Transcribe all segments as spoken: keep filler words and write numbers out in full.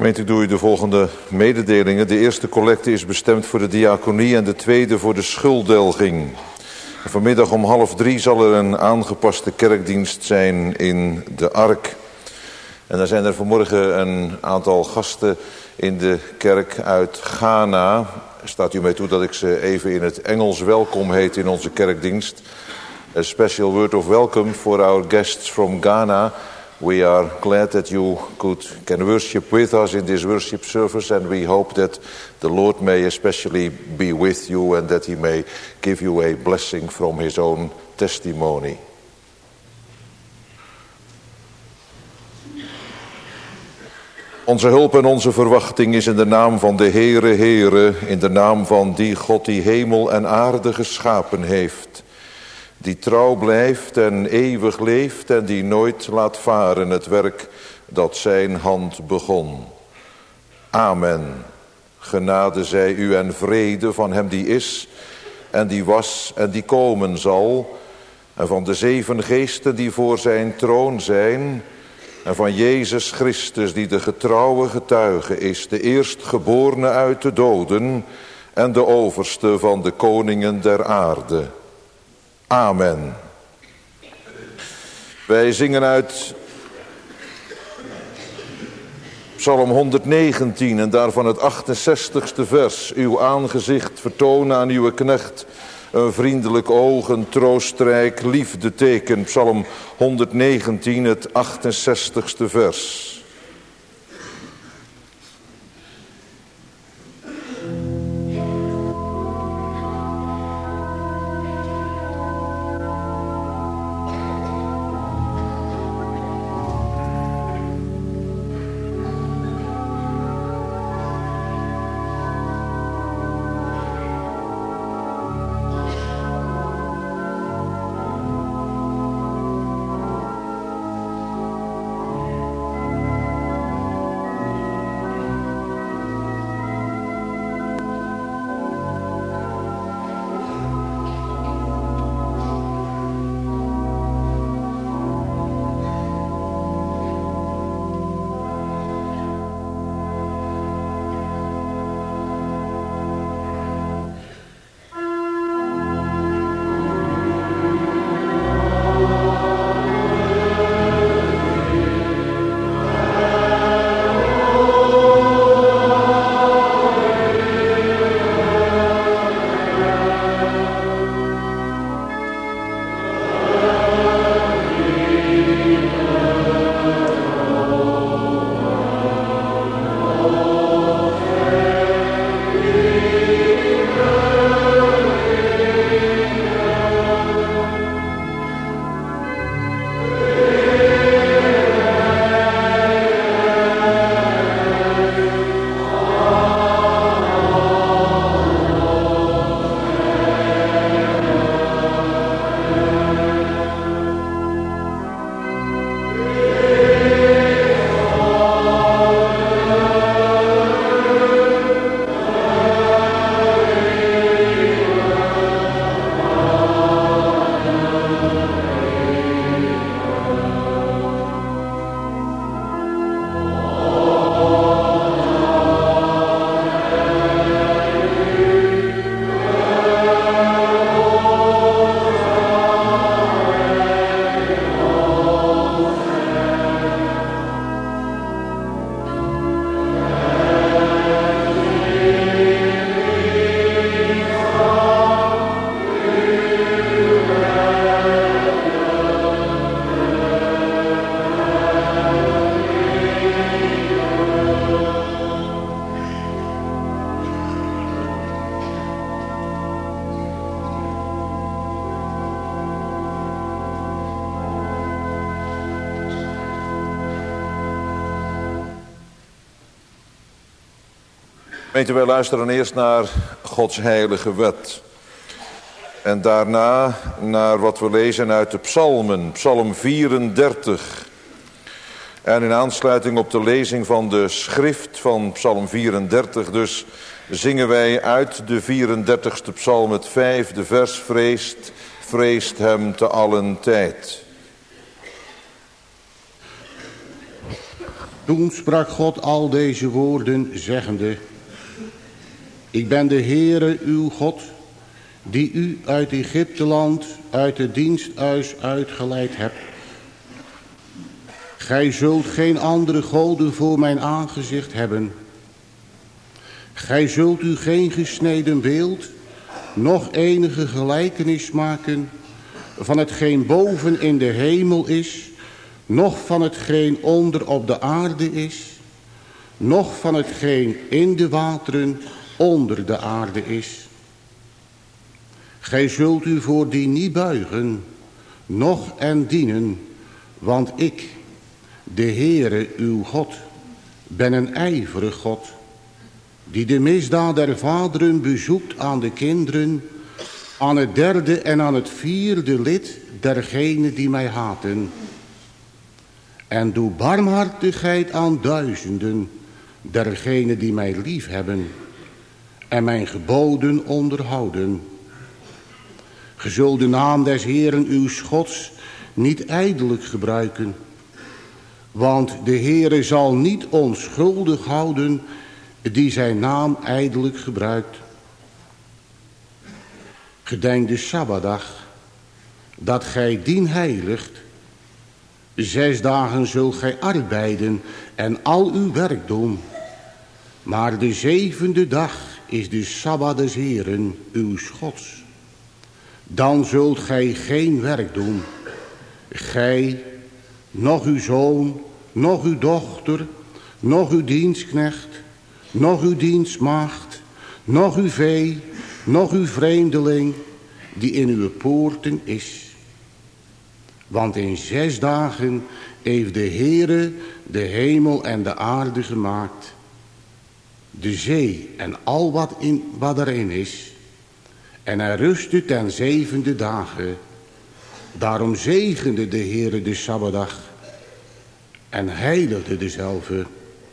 Gemeente, ik doe u de volgende mededelingen. De eerste collecte is bestemd voor de diaconie en de tweede voor de schulddelging. Vanmiddag om half drie zal er een aangepaste kerkdienst zijn in de Ark. En dan zijn er vanmorgen een aantal gasten in de kerk uit Ghana. Staat u mij toe dat ik ze even in het Engels welkom heet in onze kerkdienst. A special word of welcome for our guests from Ghana. We are glad that you could can worship with us in this worship service, and we hope that the Lord may especially be with you and that he may give you a blessing from his own testimony. Onze hulp en onze verwachting is in de naam van de Heere, Heere, in de naam van die God die hemel en aarde geschapen heeft, die trouw blijft en eeuwig leeft en die nooit laat varen het werk dat zijn hand begon. Amen. Genade zij u en vrede van hem die is en die was en die komen zal, en van de zeven geesten die voor zijn troon zijn, en van Jezus Christus die de getrouwe getuige is, de eerstgeborene uit de doden en de overste van de koningen der aarde. Amen. Wij zingen uit Psalm honderdnegentien en daarvan het achtenzestigste vers. Uw aangezicht vertonen aan uw knecht een vriendelijk oog, een troostrijk liefdeteken. Psalm honderdnegentien, het achtenzestigste vers. Gemeente, wij luisteren eerst naar Gods heilige wet. En daarna naar wat we lezen uit de psalmen, psalm vierendertig. En in aansluiting op de lezing van de schrift van psalm vierendertig dus zingen wij uit de vierendertigste psalm het vijfde vers. Vreest, vreest hem te allen tijd. Toen sprak God al deze woorden, zeggende: Ik ben de Heere uw God, die u uit Egypteland, uit het diensthuis uitgeleid hebt. Gij zult geen andere goden voor mijn aangezicht hebben. Gij zult u geen gesneden beeld, noch enige gelijkenis maken van hetgeen boven in de hemel is, noch van hetgeen onder op de aarde is, noch van hetgeen in de wateren onder de aarde is. Gij zult u voor die niet buigen, noch en dienen, want ik, de Heere uw God, ben een ijverig God, die de misdaad der vaderen bezoekt aan de kinderen, aan het derde en aan het vierde lid dergenen die mij haten. En doe barmhartigheid aan duizenden dergenen die mij lief hebben en mijn geboden onderhouden. Ge zult de naam des Heeren uw Gods niet ijdelijk gebruiken, want de Heere zal niet onschuldig houden die zijn naam ijdelijk gebruikt. Gedenk de Sabbatdag, dat gij dien heiligt. Zes dagen zult gij arbeiden en al uw werk doen. Maar de zevende dag is de Sabbat des Heeren, uw Gods. Dan zult gij geen werk doen. Gij, noch uw zoon, noch uw dochter, noch uw dienstknecht, noch uw dienstmaagd, noch uw vee, noch uw vreemdeling, die in uw poorten is. Want in zes dagen heeft de Heere de hemel en de aarde gemaakt, de zee en al wat, in, wat erin is. En hij rustte ten zevende dagen. Daarom zegende de Heere de Sabbatdag en heiligde dezelve.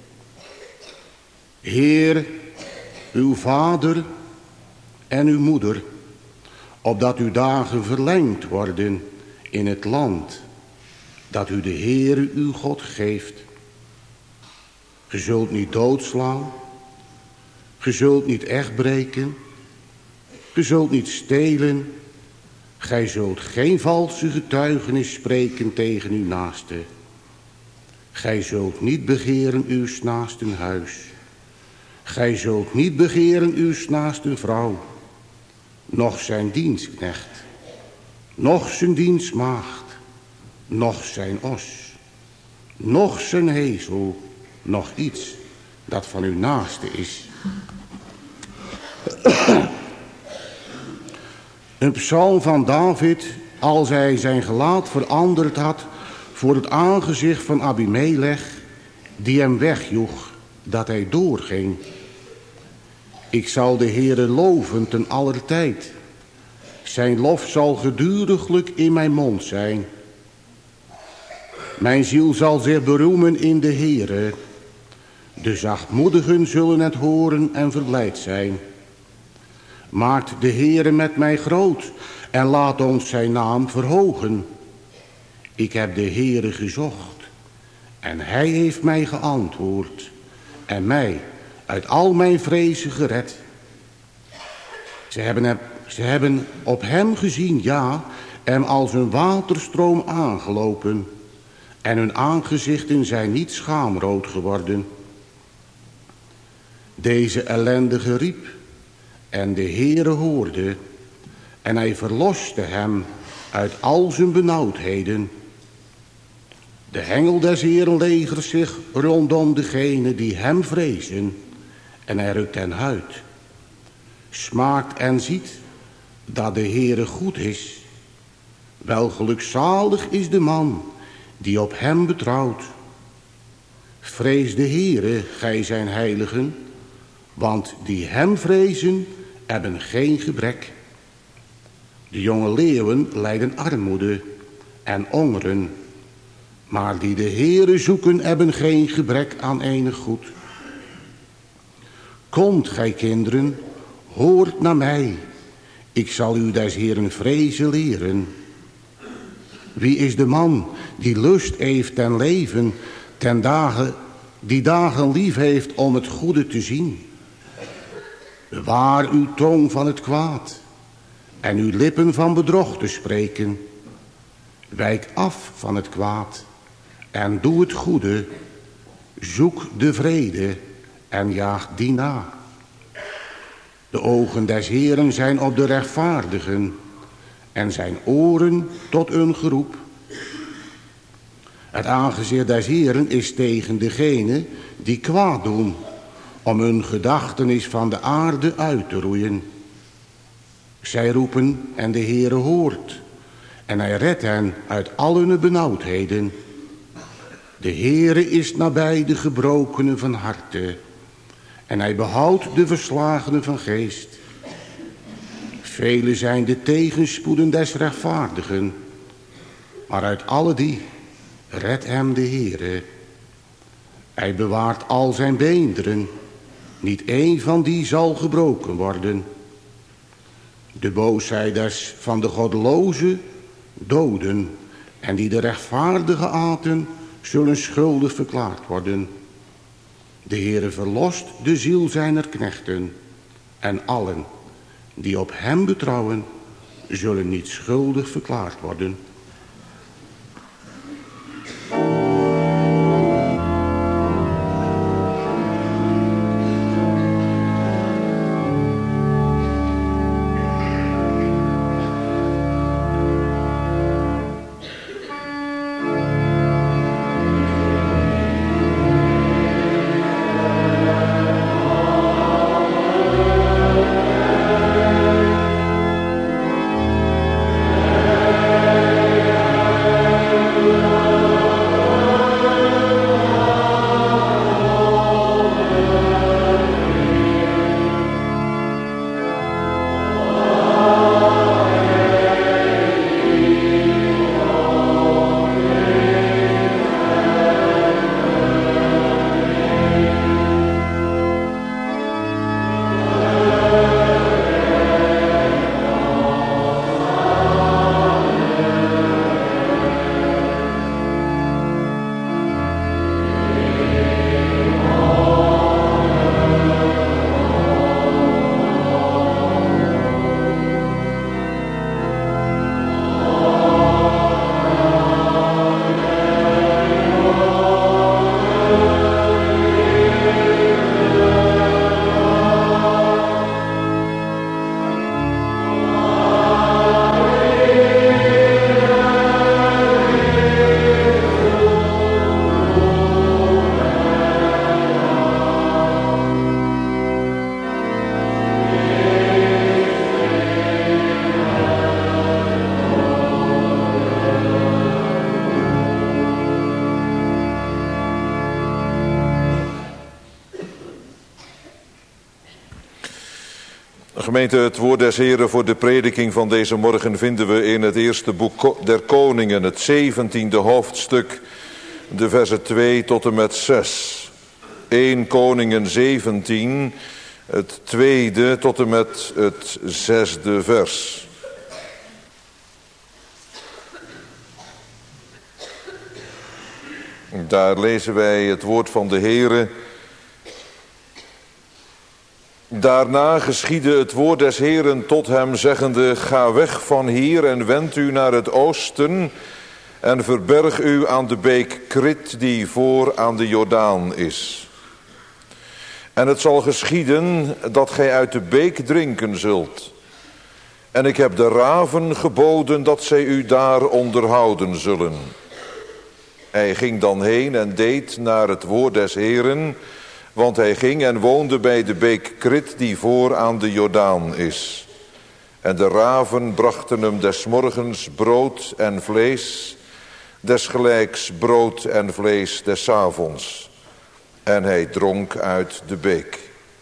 Heer, uw vader en uw moeder, opdat uw dagen verlengd worden in het land dat u de Heere uw God geeft. Ge zult niet doodslaan, ge zult niet echt breken, ge zult niet stelen, gij zult geen valse getuigenis spreken tegen uw naaste. Gij zult niet begeren uw naasten huis. Gij zult niet begeren uw naasten vrouw, noch zijn dienstknecht, noch zijn dienstmaagd, noch zijn os, noch zijn hezel, noch iets dat van uw naaste is. Een psalm van David, als hij zijn gelaat veranderd had voor het aangezicht van Abimelech, die hem wegjoeg, dat hij doorging. Ik zal de Heere loven ten aller tijd. Zijn lof zal geduriglijk in mijn mond zijn. Mijn ziel zal zich beroemen in de Heere. De zachtmoedigen zullen het horen en verblijd zijn. Maakt de Heere met mij groot en laat ons zijn naam verhogen. Ik heb de Heere gezocht en hij heeft mij geantwoord en mij uit al mijn vrezen gered. Ze hebben, hem, ze hebben op hem gezien, ja, en als een waterstroom aangelopen. En hun aangezichten zijn niet schaamrood geworden. Deze ellendige riep en de Heere hoorde. En hij verloste hem uit al zijn benauwdheden. De hengel des Heeren legert zich rondom degenen die hem vrezen. En hij rukt hen uit. Smaakt en ziet dat de Heere goed is. Wel gelukzalig is de man die op hem betrouwt. Vrees de Heere, gij zijn heiligen, want die hem vrezen hebben geen gebrek. De jonge leeuwen lijden armoede en hongeren, maar die de Heere zoeken hebben geen gebrek aan enig goed. Komt, gij kinderen, hoort naar mij, ik zal u des Heeren vrezen leren. Wie is de man die lust heeft ten leven, ten dagen die dagen lief heeft om het goede te zien. Bewaar uw tong van het kwaad en uw lippen van bedrog te spreken. Wijk af van het kwaad en doe het goede. Zoek de vrede en jaag die na. De ogen des Heeren zijn op de rechtvaardigen en zijn oren tot hun geroep. Het aangezicht des Heeren is tegen degenen die kwaad doen, om hun gedachtenis van de aarde uit te roeien. Zij roepen en de Heere hoort, en hij redt hen uit al hun benauwdheden. De Heere is nabij de gebrokenen van harte, en hij behoudt de verslagenen van geest. Vele zijn de tegenspoeden des rechtvaardigen, maar uit alle die redt hem de Heere. Hij bewaart al zijn beenderen, niet één van die zal gebroken worden. De booszijders van de goddeloze doden, en die de rechtvaardige aten, zullen schuldig verklaard worden. De Heere verlost de ziel zijner knechten, en allen die op hem betrouwen, zullen niet schuldig verklaard worden. Gemeente, het woord des Heren voor de prediking van deze morgen vinden we in het eerste boek der Koningen, het zeventiende hoofdstuk, de versen twee tot en met zes. eerste Koningen zeventien, het tweede tot en met het zesde vers. Daar lezen wij het woord van de Heere. Daarna geschiedde het woord des Heeren tot hem, zeggende: Ga weg van hier en wend u naar het oosten en verberg u aan de beek Krit die voor aan de Jordaan is. En het zal geschieden dat gij uit de beek drinken zult. En ik heb de raven geboden dat zij u daar onderhouden zullen. Hij ging dan heen en deed naar het woord des Heeren, want hij ging en woonde bij de beek Krit die voor aan de Jordaan is. En de raven brachten hem des morgens brood en vlees, desgelijks brood en vlees des avonds. En hij dronk uit de beek.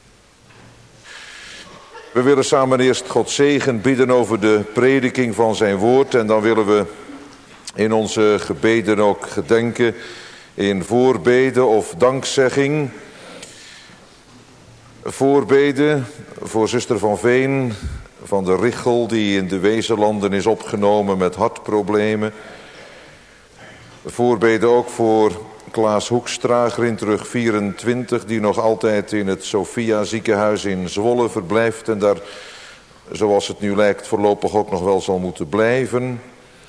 We willen samen eerst God zegen bidden over de prediking van zijn woord. En dan willen we in onze gebeden ook gedenken in voorbeden of dankzegging. Voorbeden voor zuster Van Veen van de Richel, die in de Wezenlanden is opgenomen met hartproblemen. Voorbeden ook voor Klaas Hoekstra, Grindrug vierentwintig, die nog altijd in het Sophia ziekenhuis in Zwolle verblijft en daar, zoals het nu lijkt, voorlopig ook nog wel zal moeten blijven.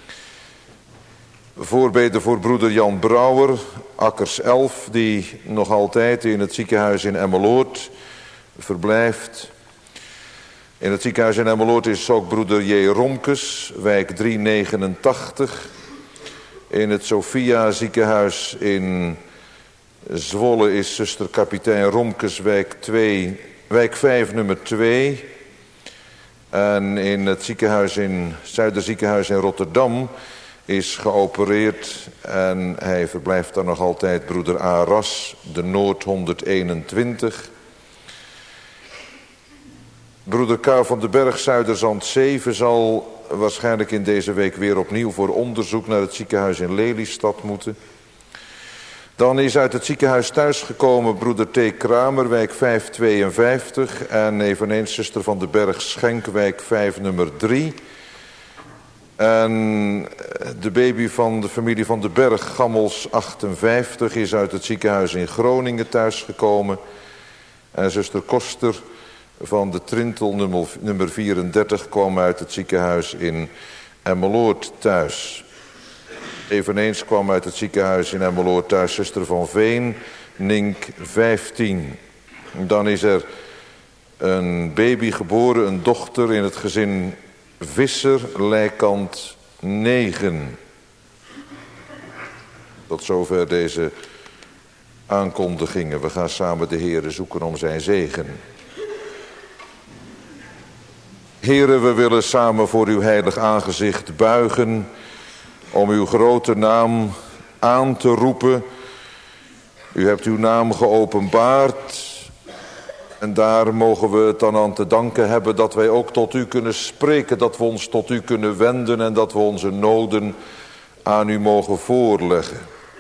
Voorbeden voor broeder Jan Brouwer, Akkers elf, die nog altijd in het ziekenhuis in Emmeloord verblijft. In het ziekenhuis in Emmeloord is ook broeder J. Romkes, wijk driehonderdnegenentachtig. In het Sophia ziekenhuis in Zwolle is zuster kapitein Romkes, wijk, twee, wijk vijf nummer twee. En in het ziekenhuis in Zuiderziekenhuis in Rotterdam is geopereerd en hij verblijft daar nog altijd broeder A. Ras, de Noord honderdeenentwintig. Broeder K. van den Berg, Zuiderzand zeven, zal waarschijnlijk in deze week weer opnieuw voor onderzoek naar het ziekenhuis in Lelystad moeten. Dan is uit het ziekenhuis thuisgekomen broeder T. Kramer, wijk vijfhonderdtweeënvijftig. En eveneens zuster van den Berg Schenk, wijk vijf nummer drie. En de baby van de familie van den Berg, Gammels achtenvijftig, is uit het ziekenhuis in Groningen thuisgekomen. En zuster Koster van de Trintel nummer, nummer vierendertig kwam uit het ziekenhuis in Emmeloord thuis. Eveneens kwam uit het ziekenhuis in Emmeloord thuis zuster van Veen, Nink vijftien. Dan is er een baby geboren, een dochter in het gezin Visser, Leikant negen. Tot zover deze aankondigingen. We gaan samen de Heere zoeken om zijn zegen. Heere, we willen samen voor uw heilig aangezicht buigen om uw grote naam aan te roepen. U hebt uw naam geopenbaard en daar mogen we het dan aan te danken hebben dat wij ook tot u kunnen spreken, dat we ons tot u kunnen wenden en dat we onze noden aan u mogen voorleggen.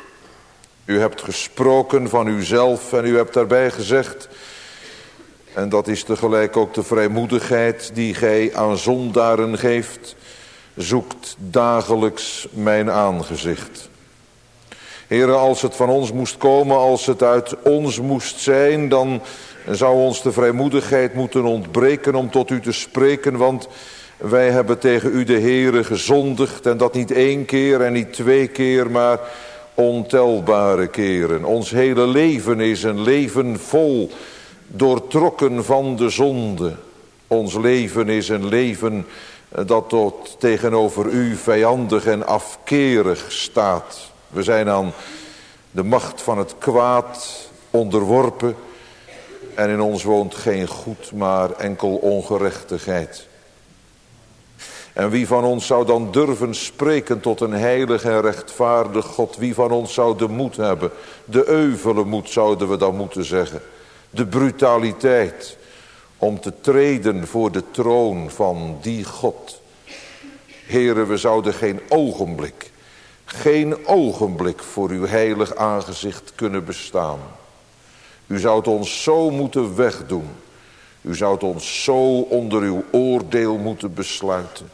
U hebt gesproken van uzelf en u hebt daarbij gezegd, en dat is tegelijk ook de vrijmoedigheid die gij aan zondaren geeft, zoekt dagelijks mijn aangezicht. Heere, als het van ons moest komen, als het uit ons moest zijn, dan zou ons de vrijmoedigheid moeten ontbreken om tot u te spreken, want wij hebben tegen u de Heere gezondigd en dat niet één keer en niet twee keer, maar ontelbare keren. Ons hele leven is een leven vol doortrokken van de zonde. Ons leven is een leven dat tot tegenover u vijandig en afkerig staat. We zijn aan de macht van het kwaad onderworpen en in ons woont geen goed, maar enkel ongerechtigheid. En wie van ons zou dan durven spreken tot een heilig en rechtvaardig God? Wie van ons zou de moed hebben? De euvele moed zouden we dan moeten zeggen. De brutaliteit om te treden voor de troon van die God. Heren, we zouden geen ogenblik, geen ogenblik voor uw heilig aangezicht kunnen bestaan. U zoudt ons zo moeten wegdoen. U zoudt ons zo onder uw oordeel moeten besluiten.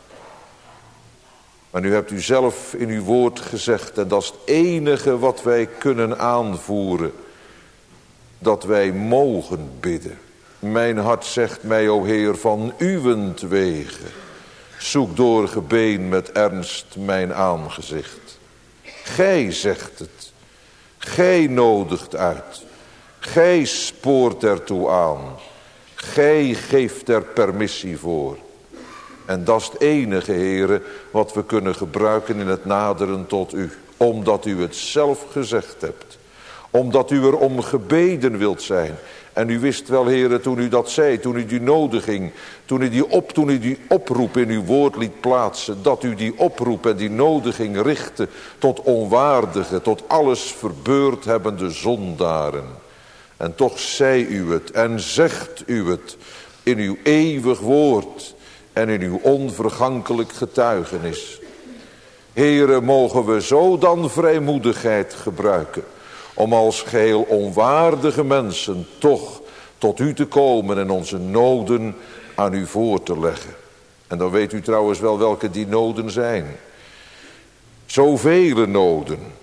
Maar nu hebt u zelf in uw woord gezegd, en dat is het enige wat wij kunnen aanvoeren, dat wij mogen bidden. Mijn hart zegt mij, o Heer, van uwentwege, zoek door gebeen met ernst mijn aangezicht. Gij zegt het, gij nodigt uit, gij spoort ertoe aan, gij geeft er permissie voor. En dat is het enige, Heere, wat we kunnen gebruiken in het naderen tot u. Omdat u het zelf gezegd hebt. Omdat u er om gebeden wilt zijn. En u wist wel, Heere, toen u dat zei, toen u die nodiging, toen u die, op, toen u die oproep in uw woord liet plaatsen, dat u die oproep en die nodiging richtte tot onwaardige, tot alles verbeurd hebbende zondaren. En toch zei u het en zegt u het in uw eeuwig woord en in uw onvergankelijk getuigenis. Heere, mogen we zo dan vrijmoedigheid gebruiken om als geheel onwaardige mensen toch tot u te komen en onze noden aan u voor te leggen. En dan weet u trouwens wel welke die noden zijn. Zoveel noden.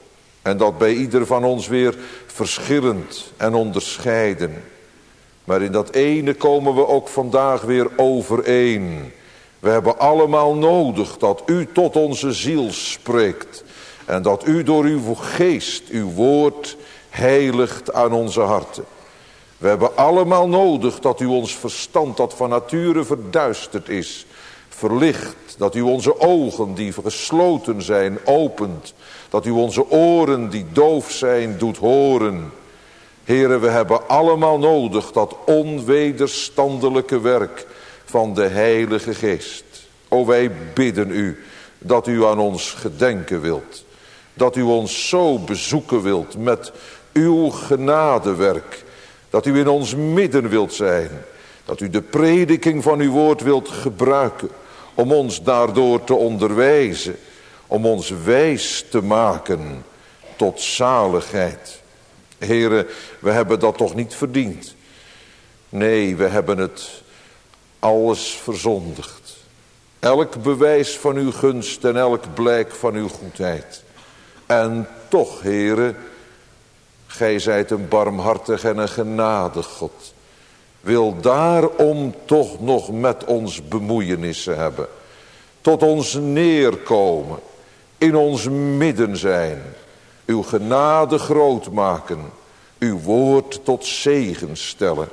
En dat bij ieder van ons weer verschillend en onderscheiden. Maar in dat ene komen we ook vandaag weer overeen. We hebben allemaal nodig dat u tot onze ziel spreekt. En dat u door uw geest, uw woord, heiligt aan onze harten. We hebben allemaal nodig dat u ons verstand, dat van nature verduisterd is, verlicht. Dat u onze ogen die gesloten zijn, opent. Dat u onze oren die doof zijn, doet horen. Heren, we hebben allemaal nodig dat onwederstandelijke werk van de Heilige Geest. O, wij bidden u dat u aan ons gedenken wilt. Dat u ons zo bezoeken wilt met uw genadewerk. Dat u in ons midden wilt zijn. Dat u de prediking van uw woord wilt gebruiken. Om ons daardoor te onderwijzen. Om ons wijs te maken tot zaligheid. Heren, we hebben dat toch niet verdiend. Nee, we hebben het alles verzondigd. Elk bewijs van uw gunst en elk blijk van uw goedheid. En toch, Heren, gij zijt een barmhartig en een genadig God. Wil daarom toch nog met ons bemoeienissen hebben. Tot ons neerkomen. In ons midden zijn. Uw genade groot maken. Uw woord tot zegen stellen.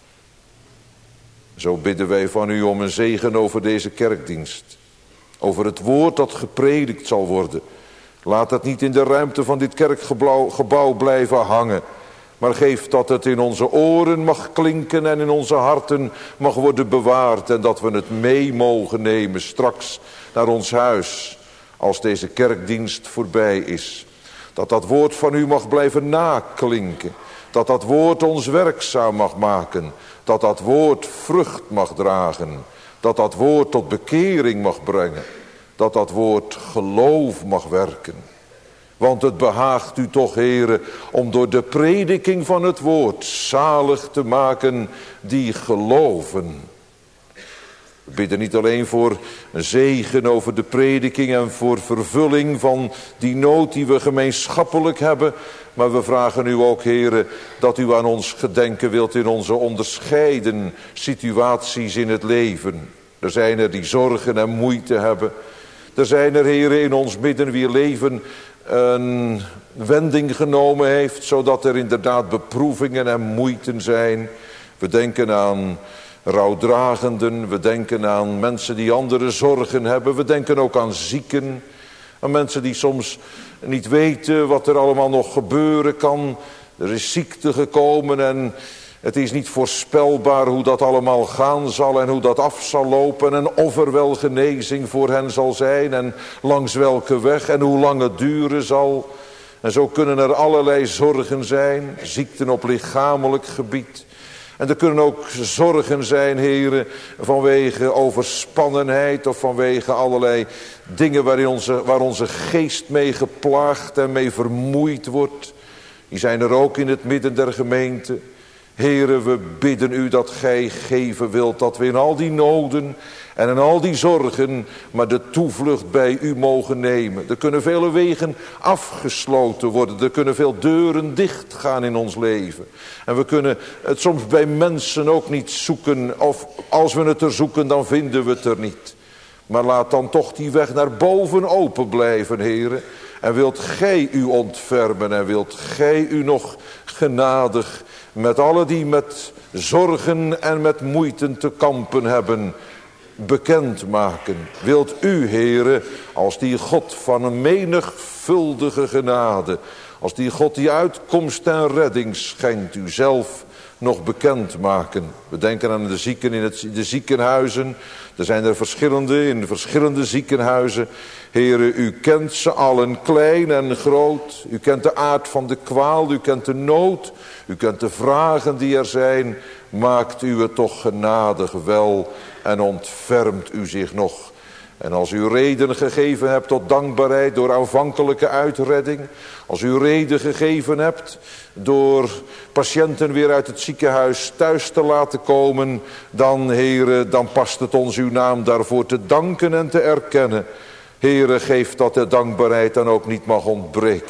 Zo bidden wij van u om een zegen over deze kerkdienst. Over het woord dat gepredikt zal worden. Laat het niet in de ruimte van dit kerkgebouw blijven hangen. Maar geef dat het in onze oren mag klinken en in onze harten mag worden bewaard. En dat we het mee mogen nemen straks naar ons huis. Als deze kerkdienst voorbij is. Dat dat woord van u mag blijven naklinken. Dat dat woord ons werkzaam mag maken. Dat dat woord vrucht mag dragen. Dat dat woord tot bekering mag brengen. Dat dat woord geloof mag werken. Want het behaagt u toch, Heere, om door de prediking van het woord zalig te maken die geloven. We bidden niet alleen voor een zegen over de prediking en voor vervulling van die nood die we gemeenschappelijk hebben. Maar we vragen u ook, Heere, dat u aan ons gedenken wilt in onze onderscheiden situaties in het leven. Er zijn er die zorgen en moeite hebben. Er zijn er, Heere, in ons midden wie leven een wending genomen heeft, zodat er inderdaad beproevingen en moeiten zijn. We denken aan rouwdragenden, we denken aan mensen die andere zorgen hebben. We denken ook aan zieken, aan mensen die soms niet weten wat er allemaal nog gebeuren kan. Er is ziekte gekomen en het is niet voorspelbaar hoe dat allemaal gaan zal en hoe dat af zal lopen en of er wel genezing voor hen zal zijn en langs welke weg en hoe lang het duren zal. En zo kunnen er allerlei zorgen zijn, ziekten op lichamelijk gebied. En er kunnen ook zorgen zijn, heren, vanwege overspannenheid of vanwege allerlei dingen waarin onze, waar onze geest mee geplaagd en mee vermoeid wordt. Die zijn er ook in het midden der gemeente. Heren, we bidden u dat gij geven wilt dat we in al die noden en in al die zorgen maar de toevlucht bij u mogen nemen. Er kunnen vele wegen afgesloten worden. Er kunnen veel deuren dicht gaan in ons leven. En we kunnen het soms bij mensen ook niet zoeken. Of als we het er zoeken, dan vinden we het er niet. Maar laat dan toch die weg naar boven open blijven, heren. En wilt gij u ontfermen en wilt gij u nog genadig met alle die met zorgen en met moeiten te kampen hebben, bekend maken. Wilt u, heren, als die God van een menigvuldige genade, als die God die uitkomst en redding schenkt, u zelf nog bekend maken. We denken aan de zieken in het, de ziekenhuizen. Er zijn er verschillende in verschillende ziekenhuizen. Heren, u kent ze allen, klein en groot. U kent de aard van de kwaal, u kent de nood. U kent de vragen die er zijn. Maakt u het toch genadig wel en ontfermt u zich nog. En als u reden gegeven hebt tot dankbaarheid door aanvankelijke uitredding. Als u reden gegeven hebt door patiënten weer uit het ziekenhuis thuis te laten komen. Dan, heren, dan past het ons uw naam daarvoor te danken en te erkennen. Heren, geef dat de dankbaarheid dan ook niet mag ontbreken.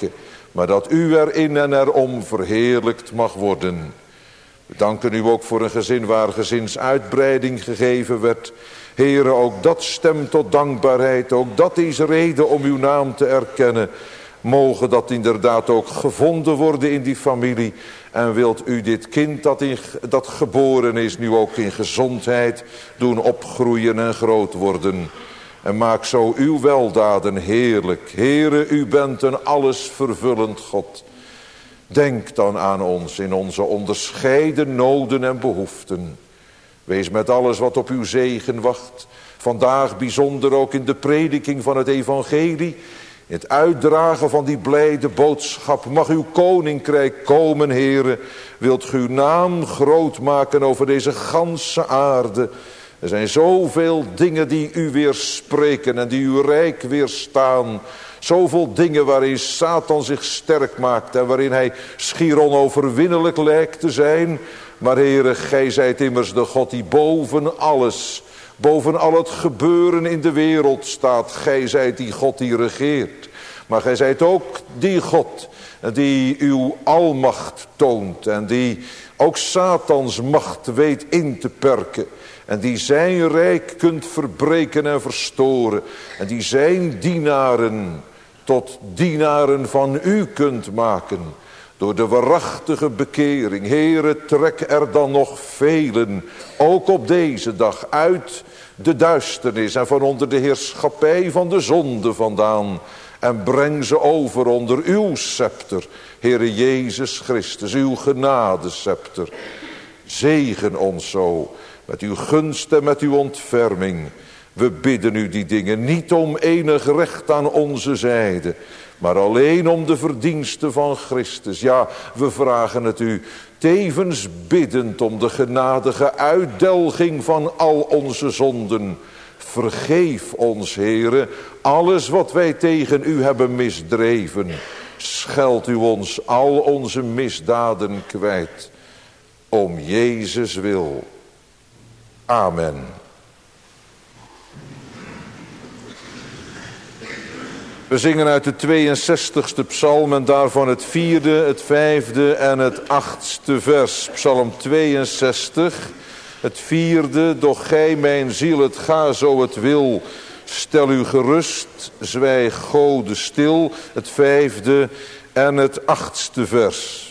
maar dat u erin en erom verheerlijkt mag worden. We danken u ook voor een gezin waar gezinsuitbreiding gegeven werd. Heere, ook dat stemt tot dankbaarheid, ook dat is reden om uw naam te erkennen. Mogen dat inderdaad ook gevonden worden in die familie. En wilt u dit kind dat, in, dat geboren is nu ook in gezondheid doen opgroeien en groot worden. En maak zo uw weldaden heerlijk. Heere, u bent een alles vervullend God. Denk dan aan ons in onze onderscheiden noden en behoeften. Wees met alles wat op uw zegen wacht. Vandaag bijzonder ook in de prediking van het evangelie. In het uitdragen van die blijde boodschap. Mag uw koninkrijk komen, Heere. Wilt u uw naam groot maken over deze ganse aarde. Er zijn zoveel dingen die u weerspreken en die uw rijk weerstaan. Zoveel dingen waarin Satan zich sterk maakt en waarin hij schier onoverwinnelijk lijkt te zijn. Maar Heere, gij zijt immers de God die boven alles, boven al het gebeuren in de wereld staat. Gij zijt die God die regeert. Maar gij zijt ook die God die uw almacht toont en die ook Satans macht weet in te perken. En die zijn rijk kunt verbreken en verstoren. En die zijn dienaren tot dienaren van u kunt maken. Door de waarachtige bekering. Heere, trek er dan nog velen, ook op deze dag, uit de duisternis en van onder de heerschappij van de zonde vandaan. En breng ze over onder uw scepter, Heere Jezus Christus, uw genadescepter. Zegen ons zo met uw gunst en met uw ontferming. We bidden u die dingen niet om enig recht aan onze zijde, maar alleen om de verdiensten van Christus. Ja, we vragen het u tevens biddend om de genadige uitdelging van al onze zonden. Vergeef ons, Heere, alles wat wij tegen u hebben misdreven. Scheld u ons al onze misdaden kwijt. Om Jezus wil. Amen. We zingen uit de tweeënzestigste psalm en daarvan het vierde, het vijfde en het achtste vers. Psalm tweeënzestig, het vierde, doch gij mijn ziel, het ga zo het wil. Stel u gerust, zwijg Gode stil. Het vijfde en het achtste vers.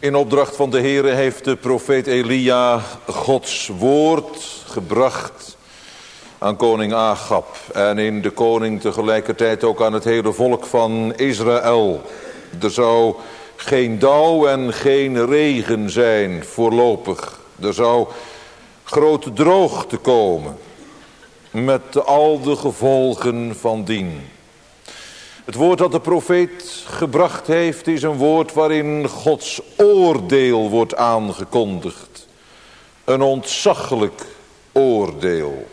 In opdracht van de Heere heeft de profeet Elia Gods woord gebracht aan koning Agab. En in de koning tegelijkertijd ook aan het hele volk van Israël. Er zou geen dauw en geen regen zijn voorlopig. Er zou grote droogte komen. Met al de gevolgen van dien. Het woord dat de profeet gebracht heeft is een woord waarin Gods oordeel wordt aangekondigd. Een ontzaglijk oordeel.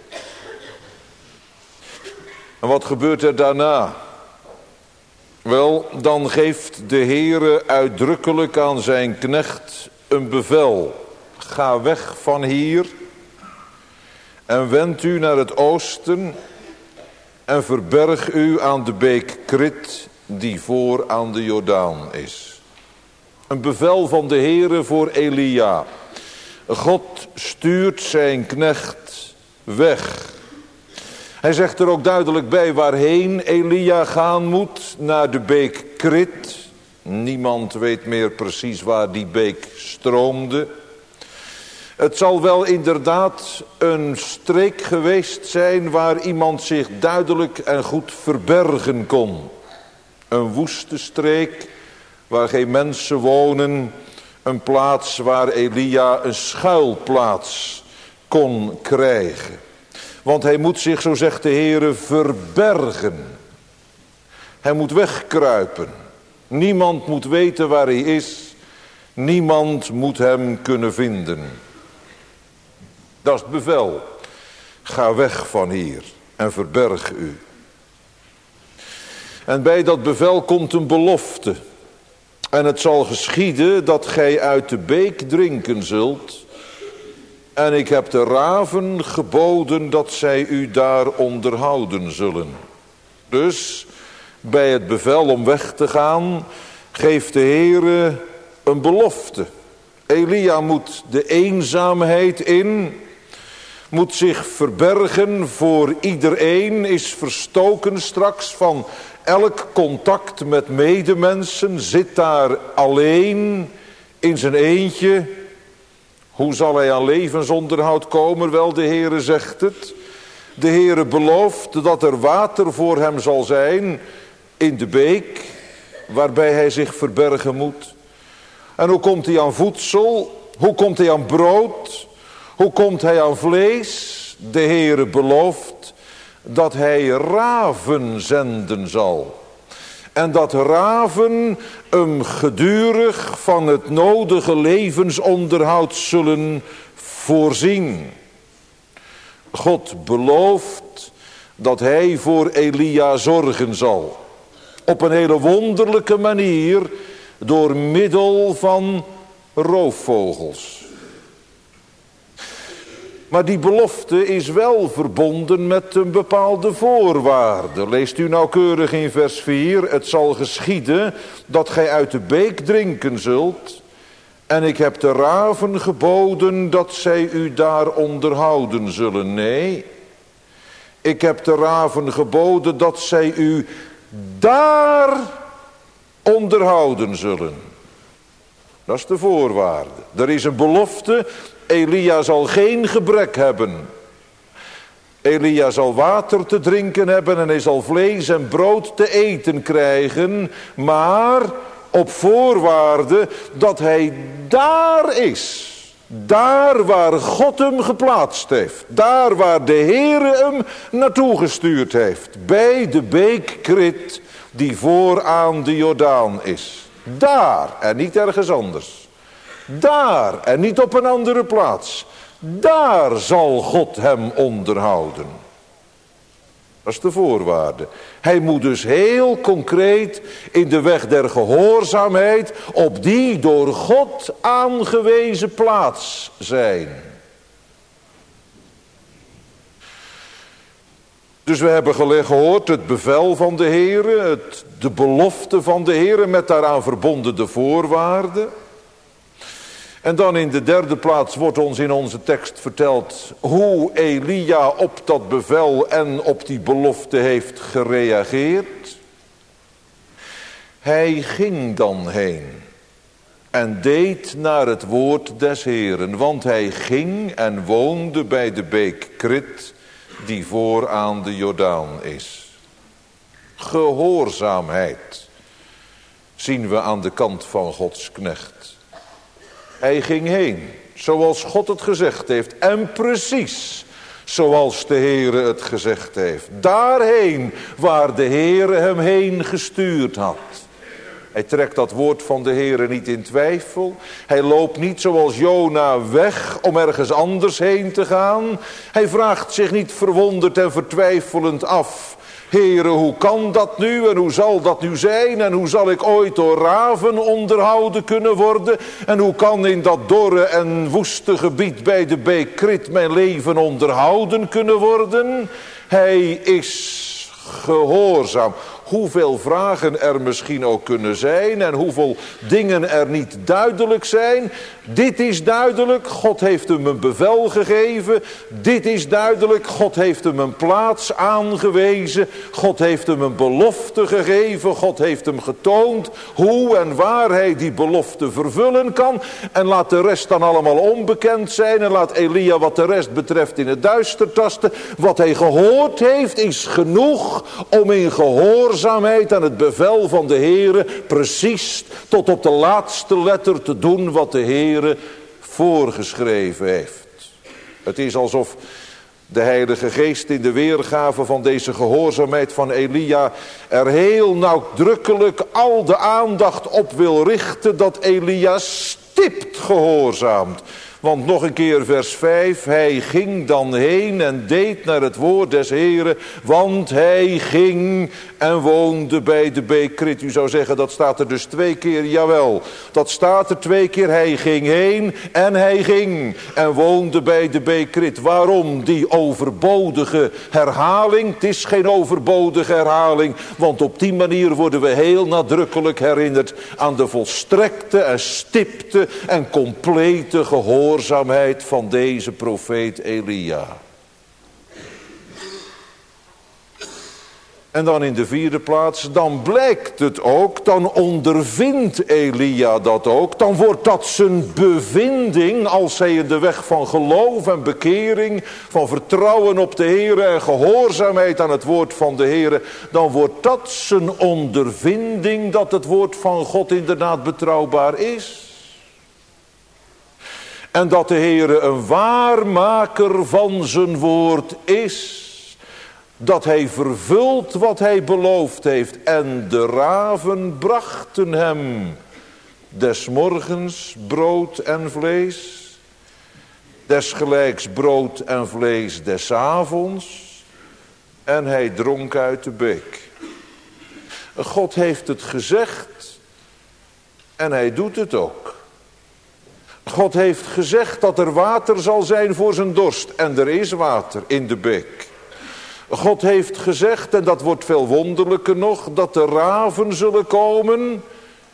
En wat gebeurt er daarna? Wel, dan geeft de Heere uitdrukkelijk aan zijn knecht een bevel. Ga weg van hier en wend u naar het oosten en verberg u aan de beek Krit die voor aan de Jordaan is. Een bevel van de Heere voor Elia. God stuurt zijn knecht weg. Hij zegt er ook duidelijk bij waarheen Elia gaan moet, naar de beek Krit. Niemand weet meer precies waar die beek stroomde. Het zal wel inderdaad een streek geweest zijn waar iemand zich duidelijk en goed verbergen kon. Een woeste streek waar geen mensen wonen. Een plaats waar Elia een schuilplaats kon krijgen. Want hij moet zich, zo zegt de Heere, verbergen. Hij moet wegkruipen. Niemand moet weten waar hij is. Niemand moet hem kunnen vinden. Dat is het bevel. Ga weg van hier en verberg u. En bij dat bevel komt een belofte. En het zal geschieden dat gij uit de beek drinken zult. En ik heb de raven geboden dat zij u daar onderhouden zullen. Dus bij het bevel om weg te gaan geeft de Heere een belofte. Elia moet de eenzaamheid in, moet zich verbergen voor iedereen, is verstoken straks van elk contact met medemensen, zit daar alleen in zijn eentje. Hoe zal hij aan levensonderhoud komen? Wel, de Heere zegt het. De Heere belooft dat er water voor hem zal zijn in de beek, waarbij hij zich verbergen moet. En hoe komt hij aan voedsel? Hoe komt hij aan brood? Hoe komt hij aan vlees? De Heere belooft dat hij raven zenden zal. En dat raven hem gedurig van het nodige levensonderhoud zullen voorzien. God belooft dat hij voor Elia zorgen zal. Op een hele wonderlijke manier door middel van roofvogels. Maar die belofte is wel verbonden met een bepaalde voorwaarde. Leest u nauwkeurig in vers vier. Het zal geschieden dat gij uit de beek drinken zult. En ik heb de raven geboden dat zij u daar onderhouden zullen. Nee, ik heb de raven geboden dat zij u daar onderhouden zullen. Dat is de voorwaarde. Er is een belofte. Elia zal geen gebrek hebben. Elia zal water te drinken hebben en hij zal vlees en brood te eten krijgen. Maar op voorwaarde dat hij daar is. Daar waar God hem geplaatst heeft. Daar waar de Heere hem naartoe gestuurd heeft. Bij de beek Krit die vooraan de Jordaan is. Daar en niet ergens anders. Daar en niet op een andere plaats. Daar zal God hem onderhouden. Dat is de voorwaarde. Hij moet dus heel concreet in de weg der gehoorzaamheid op die door God aangewezen plaats zijn. Dus we hebben gehoord het bevel van de Heere, het, de belofte van de Heere met daaraan verbonden de voorwaarden. En dan in de derde plaats wordt ons in onze tekst verteld hoe Elia op dat bevel en op die belofte heeft gereageerd. Hij ging dan heen. en deed naar het woord des Heeren. Want hij ging en woonde bij de beek Krit, die vooraan de Jordaan is. Gehoorzaamheid zien we aan de kant van Gods knecht. Hij ging heen, zoals God het gezegd heeft. En precies zoals de Heere het gezegd heeft. Daarheen waar de Heere hem heen gestuurd had. Hij trekt dat woord van de Heere niet in twijfel. Hij loopt niet zoals Jona weg om ergens anders heen te gaan. Hij vraagt zich niet verwonderd en vertwijfelend af: Heere, hoe kan dat nu en hoe zal dat nu zijn? En hoe zal ik ooit door raven onderhouden kunnen worden? En hoe kan in dat dorre en woeste gebied bij de beek Krit mijn leven onderhouden kunnen worden? Hij is gehoorzaam. Hoeveel vragen er misschien ook kunnen zijn en hoeveel dingen er niet duidelijk zijn. Dit is duidelijk, God heeft hem een bevel gegeven. Dit is duidelijk, God heeft hem een plaats aangewezen. God heeft hem een belofte gegeven. God heeft hem getoond hoe en waar hij die belofte vervullen kan. En laat de rest dan allemaal onbekend zijn. En laat Elia wat de rest betreft in het duister tasten. Wat hij gehoord heeft is genoeg om in gehoorzaamheid aan het bevel van de Heere precies tot op de laatste letter te doen wat de Heere voorgeschreven heeft. Het is alsof de Heilige Geest in de weergave van deze gehoorzaamheid van Elia er heel nadrukkelijk al de aandacht op wil richten dat Elia stipt gehoorzaamt. Want nog een keer vers vijf, hij ging dan heen en deed naar het woord des Heren, want hij ging en woonde bij de beek Krit. U zou zeggen, dat staat er dus twee keer, jawel. Dat staat er twee keer, hij ging heen en hij ging en woonde bij de beek Krit. Waarom die overbodige herhaling? Het is geen overbodige herhaling, want op die manier worden we heel nadrukkelijk herinnerd aan de volstrekte en stipte en complete gehoorzaamheid van deze profeet Elia. En dan in de vierde plaats, dan blijkt het ook, dan ondervindt Elia dat ook. Dan wordt dat zijn bevinding als hij in de weg van geloof en bekering, van vertrouwen op de Heere en gehoorzaamheid aan het woord van de Heere. Dan wordt dat zijn ondervinding dat het woord van God inderdaad betrouwbaar is. En dat de Heere een waarmaker van zijn woord is. Dat hij vervult wat hij beloofd heeft. En de raven brachten hem des morgens brood en vlees. Desgelijks brood en vlees des avonds. En hij dronk uit de beek. God heeft het gezegd. En hij doet het ook. God heeft gezegd dat er water zal zijn voor zijn dorst. En er is water in de beek. God heeft gezegd, en dat wordt veel wonderlijker nog, dat de raven zullen komen.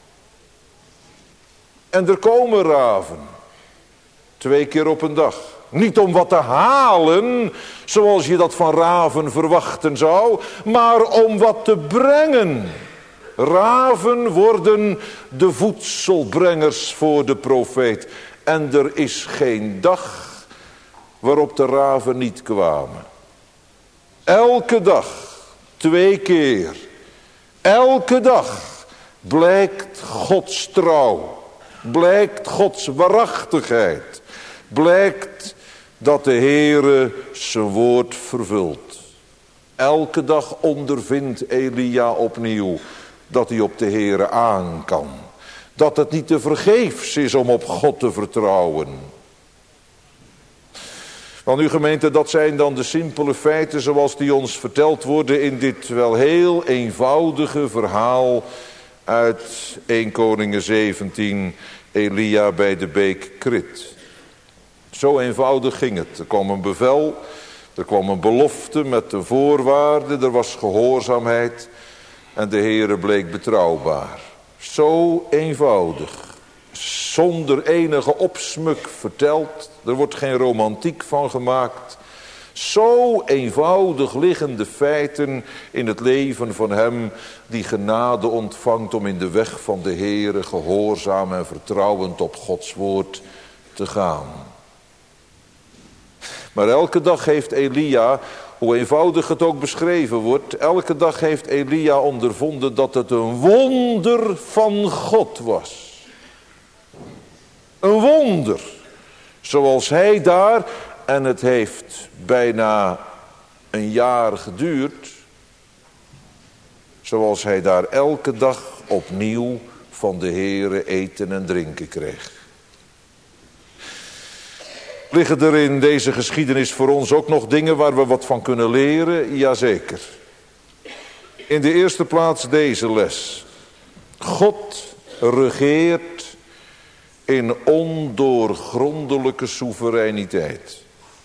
En er komen raven. Twee keer op een dag. Niet om wat te halen, zoals je dat van raven verwachten zou, maar om wat te brengen. Raven worden de voedselbrengers voor de profeet. En er is geen dag waarop de raven niet kwamen. Elke dag, twee keer. Elke dag blijkt Gods trouw. Blijkt Gods waarachtigheid. Blijkt dat de Heere zijn woord vervult. Elke dag ondervindt Elia opnieuw dat hij op de Heere aan kan. Dat het niet te vergeefs is om op God te vertrouwen. Want uw gemeente, dat zijn dan de simpele feiten zoals die ons verteld worden in dit wel heel eenvoudige verhaal uit eerste Koningen zeventien, Elia bij de beek Krit. Zo eenvoudig ging het. Er kwam een bevel, er kwam een belofte met de voorwaarden, er was gehoorzaamheid en de Heere bleek betrouwbaar. Zo eenvoudig. Zonder enige opsmuk verteld. Er wordt geen romantiek van gemaakt. Zo eenvoudig liggen de feiten in het leven van hem die genade ontvangt om in de weg van de Heere gehoorzaam en vertrouwend op Gods woord te gaan. Maar elke dag heeft Elia, hoe eenvoudig het ook beschreven wordt, elke dag heeft Elia ondervonden dat het een wonder van God was. Een wonder. Zoals hij daar, en het heeft bijna een jaar geduurd, zoals hij daar elke dag opnieuw van de Heere eten en drinken kreeg. Liggen er in deze geschiedenis voor ons ook nog dingen waar we wat van kunnen leren? Jazeker. In de eerste plaats deze les. God regeert in ondoorgrondelijke soevereiniteit.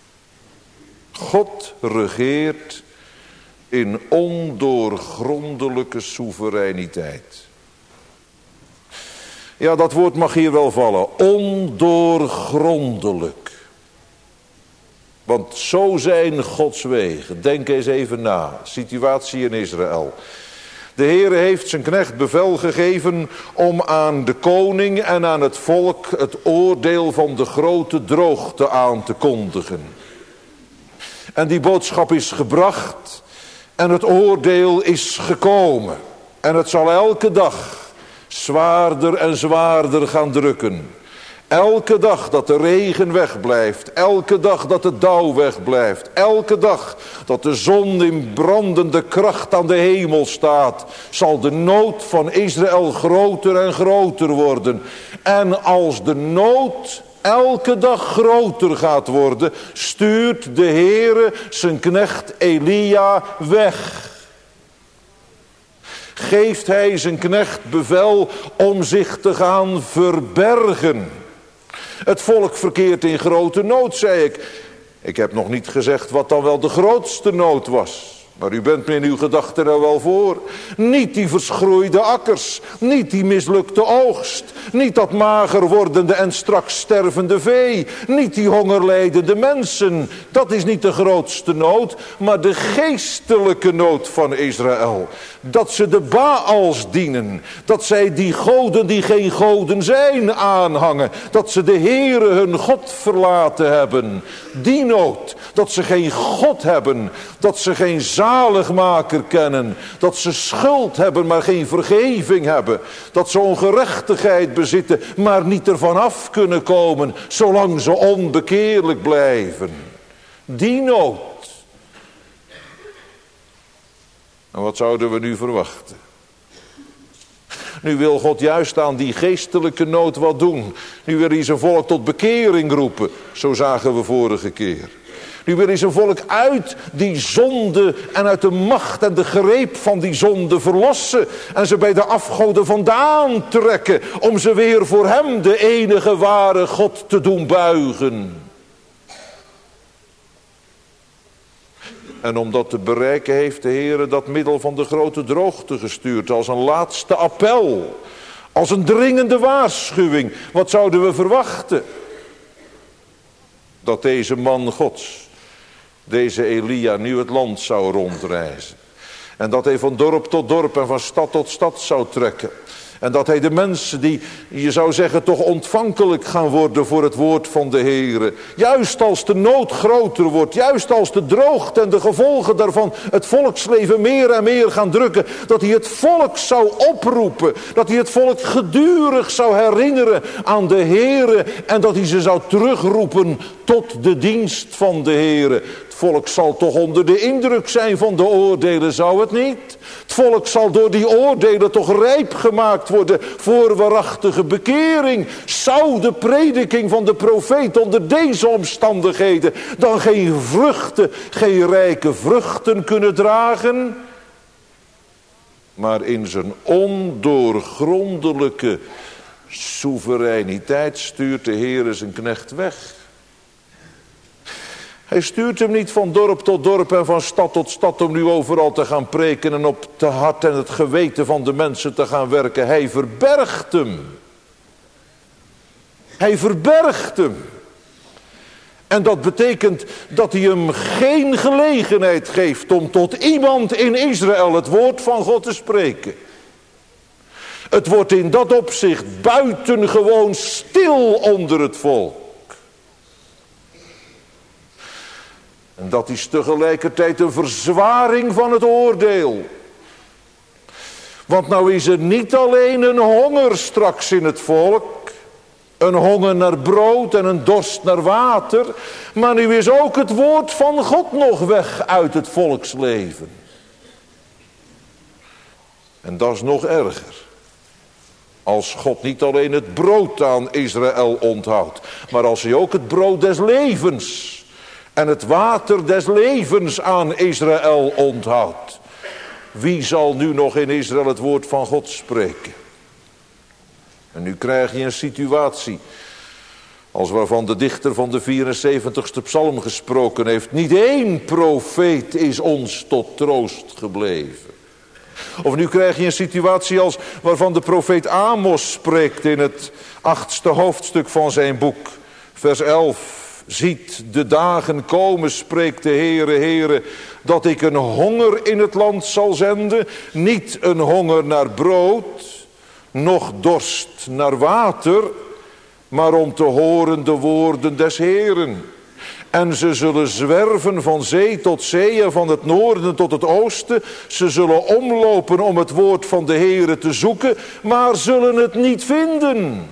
God regeert in ondoorgrondelijke soevereiniteit. Ja, dat woord mag hier wel vallen. Ondoorgrondelijk. Want zo zijn Gods wegen. Denk eens even na. Situatie in Israël. De Heere heeft zijn knecht bevel gegeven om aan de koning en aan het volk het oordeel van de grote droogte aan te kondigen. En die boodschap is gebracht en het oordeel is gekomen. En het zal elke dag zwaarder en zwaarder gaan drukken. Elke dag dat de regen wegblijft, elke dag dat de dauw wegblijft, elke dag dat de zon in brandende kracht aan de hemel staat, zal de nood van Israël groter en groter worden. En als de nood elke dag groter gaat worden, stuurt de Heere zijn knecht Elia weg. Geeft hij zijn knecht bevel om zich te gaan verbergen. Het volk verkeert in grote nood, zei ik. Ik heb nog niet gezegd wat dan wel de grootste nood was. Maar u bent me in uw gedachten er wel voor. Niet die verschroeide akkers. Niet die mislukte oogst. Niet dat mager wordende en straks stervende vee. Niet die hongerlijdende mensen. Dat is niet de grootste nood. Maar de geestelijke nood van Israël. Dat ze de Baals dienen. Dat zij die goden die geen goden zijn aanhangen. Dat ze de Heere hun God verlaten hebben. Die nood. Dat ze geen God hebben. Dat ze geen zaligmaker kennen. Dat ze schuld hebben, maar geen vergeving hebben. Dat ze ongerechtigheid bezitten, maar niet ervan af kunnen komen, zolang ze onbekeerlijk blijven. Die nood. En wat zouden we nu verwachten? Nu wil God juist aan die geestelijke nood wat doen. Nu wil hij zijn volk tot bekering roepen. Zo zagen we vorige keer. Nu wil hij zijn volk uit die zonde en uit de macht en de greep van die zonde verlossen. En ze bij de afgoden vandaan trekken. Om ze weer voor hem, de enige ware God, te doen buigen. En om dat te bereiken heeft de Heere dat middel van de grote droogte gestuurd. Als een laatste appel. Als een dringende waarschuwing. Wat zouden we verwachten? Dat deze man Gods, deze Elia, nu het land zou rondreizen. En dat hij van dorp tot dorp en van stad tot stad zou trekken. En dat hij de mensen die, je zou zeggen, toch ontvankelijk gaan worden voor het woord van de Heere. Juist als de nood groter wordt, juist als de droogte en de gevolgen daarvan het volksleven meer en meer gaan drukken. Dat hij het volk zou oproepen, dat hij het volk gedurig zou herinneren aan de Heere. En dat hij ze zou terugroepen tot de dienst van de Heere. Het volk zal toch onder de indruk zijn van de oordelen, zou het niet? Het volk zal door die oordelen toch rijp gemaakt worden voor waarachtige bekering. Zou de prediking van de profeet onder deze omstandigheden dan geen vruchten, geen rijke vruchten kunnen dragen? Maar in zijn ondoorgrondelijke soevereiniteit stuurt de Heere zijn knecht weg. Hij stuurt hem niet van dorp tot dorp en van stad tot stad om nu overal te gaan preken en op het hart en het geweten van de mensen te gaan werken. Hij verbergt hem. Hij verbergt hem. En dat betekent dat hij hem geen gelegenheid geeft om tot iemand in Israël het woord van God te spreken. Het wordt in dat opzicht buitengewoon stil onder het volk. En dat is tegelijkertijd een verzwaring van het oordeel. Want nou is er niet alleen een honger straks in het volk, een honger naar brood en een dorst naar water, maar nu is ook het woord van God nog weg uit het volksleven. En dat is nog erger. Als God niet alleen het brood aan Israël onthoudt, maar als hij ook het brood des levens en het water des levens aan Israël onthoudt. Wie zal nu nog in Israël het woord van God spreken? En nu krijg je een situatie als waarvan de dichter van de vierenzeventigste psalm gesproken heeft. Niet één profeet is ons tot troost gebleven. Of nu krijg je een situatie als waarvan de profeet Amos spreekt in het achtste hoofdstuk van zijn boek. Vers elf. Ziet de dagen komen, spreekt de Heere, Heere, dat ik een honger in het land zal zenden. Niet een honger naar brood, noch dorst naar water, maar om te horen de woorden des Heeren. En ze zullen zwerven van zee tot zee en van het noorden tot het oosten. Ze zullen omlopen om het woord van de Heere te zoeken, maar zullen het niet vinden.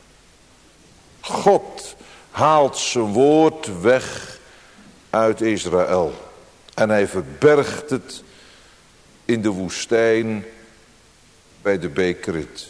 God haalt zijn woord weg uit Israël. En hij verbergt het in de woestijn bij de beek Kerit.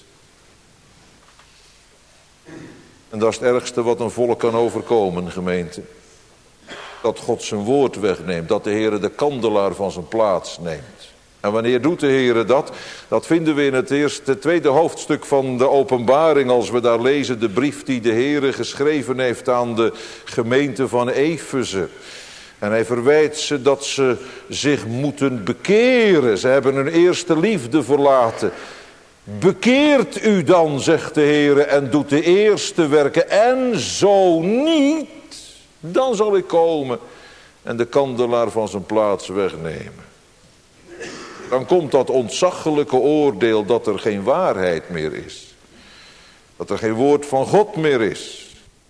En dat is het ergste wat een volk kan overkomen, gemeente. Dat God zijn woord wegneemt. Dat de Heere de kandelaar van zijn plaats neemt. En wanneer doet de Heere dat? Dat vinden we in het eerste, tweede hoofdstuk van de Openbaring. Als we daar lezen de brief die de Heere geschreven heeft aan de gemeente van Efeze. En hij verwijt ze dat ze zich moeten bekeren. Ze hebben hun eerste liefde verlaten. Bekeert u dan, zegt de Heere, en doet de eerste werken. En zo niet, dan zal ik komen en de kandelaar van zijn plaats wegnemen. Dan komt dat ontzaglijke oordeel dat er geen waarheid meer is. Dat er geen woord van God meer is.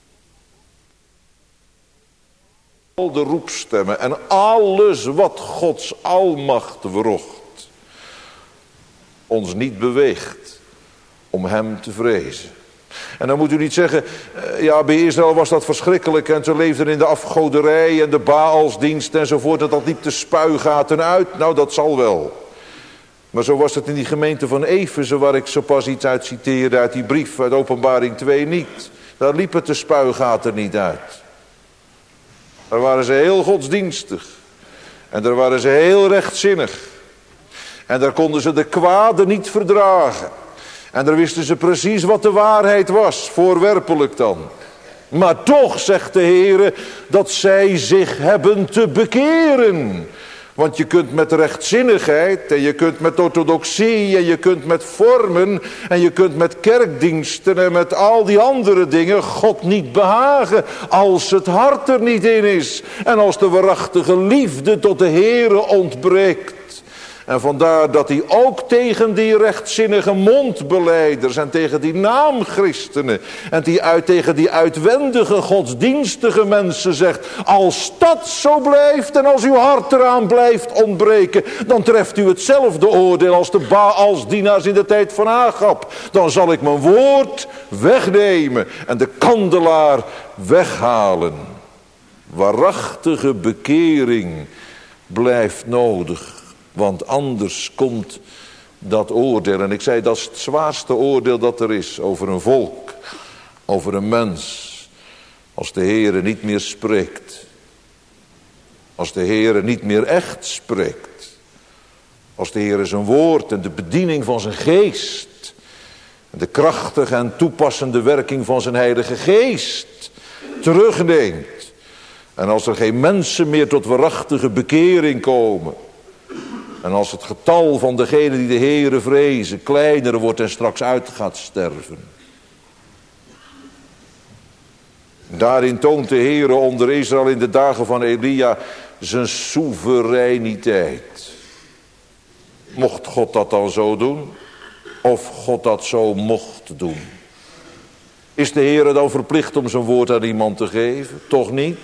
Al de roepstemmen en alles wat Gods almacht wrocht, ons niet beweegt om hem te vrezen. En dan moet u niet zeggen, ja, bij Israël was dat verschrikkelijk en ze leefden in de afgoderij en de Baalsdienst enzovoort, en dat liep de spuigaten uit. Nou, dat zal wel. Maar zo was het in die gemeente van Efeze, waar ik zo pas iets uit citeerde uit die brief uit Openbaring twee niet. Daar liep het de spuigaten niet uit. Daar waren ze heel godsdienstig. En daar waren ze heel rechtzinnig. En daar konden ze de kwade niet verdragen. En daar wisten ze precies wat de waarheid was, voorwerpelijk dan. Maar toch, zegt de Heere, dat zij zich hebben te bekeren. Want je kunt met rechtzinnigheid en je kunt met orthodoxie en je kunt met vormen en je kunt met kerkdiensten en met al die andere dingen God niet behagen als het hart er niet in is en als de waarachtige liefde tot de Heere ontbreekt. En vandaar dat hij ook tegen die rechtzinnige mondbelijders en tegen die naamchristenen en die uit, tegen die uitwendige godsdienstige mensen zegt, als dat zo blijft en als uw hart eraan blijft ontbreken, dan treft u hetzelfde oordeel als de Baalsdienaars in de tijd van Agab. Dan zal ik mijn woord wegnemen en de kandelaar weghalen. Waarachtige bekering blijft nodig. Want anders komt dat oordeel. En ik zei, dat is het zwaarste oordeel dat er is. Over een volk. Over een mens. Als de Heere niet meer spreekt. Als de Heere niet meer echt spreekt. Als de Heere zijn woord en de bediening van zijn geest. En de krachtige en toepassende werking van zijn heilige geest terugneemt. En als er geen mensen meer tot waarachtige bekering komen. En als het getal van degenen die de Heere vrezen kleiner wordt en straks uit gaat sterven. Daarin toont de Heere onder Israël in de dagen van Elia zijn soevereiniteit. Mocht God dat dan zo doen? Of God dat zo mocht doen? Is de Heere dan verplicht om zijn woord aan iemand te geven? Toch niet?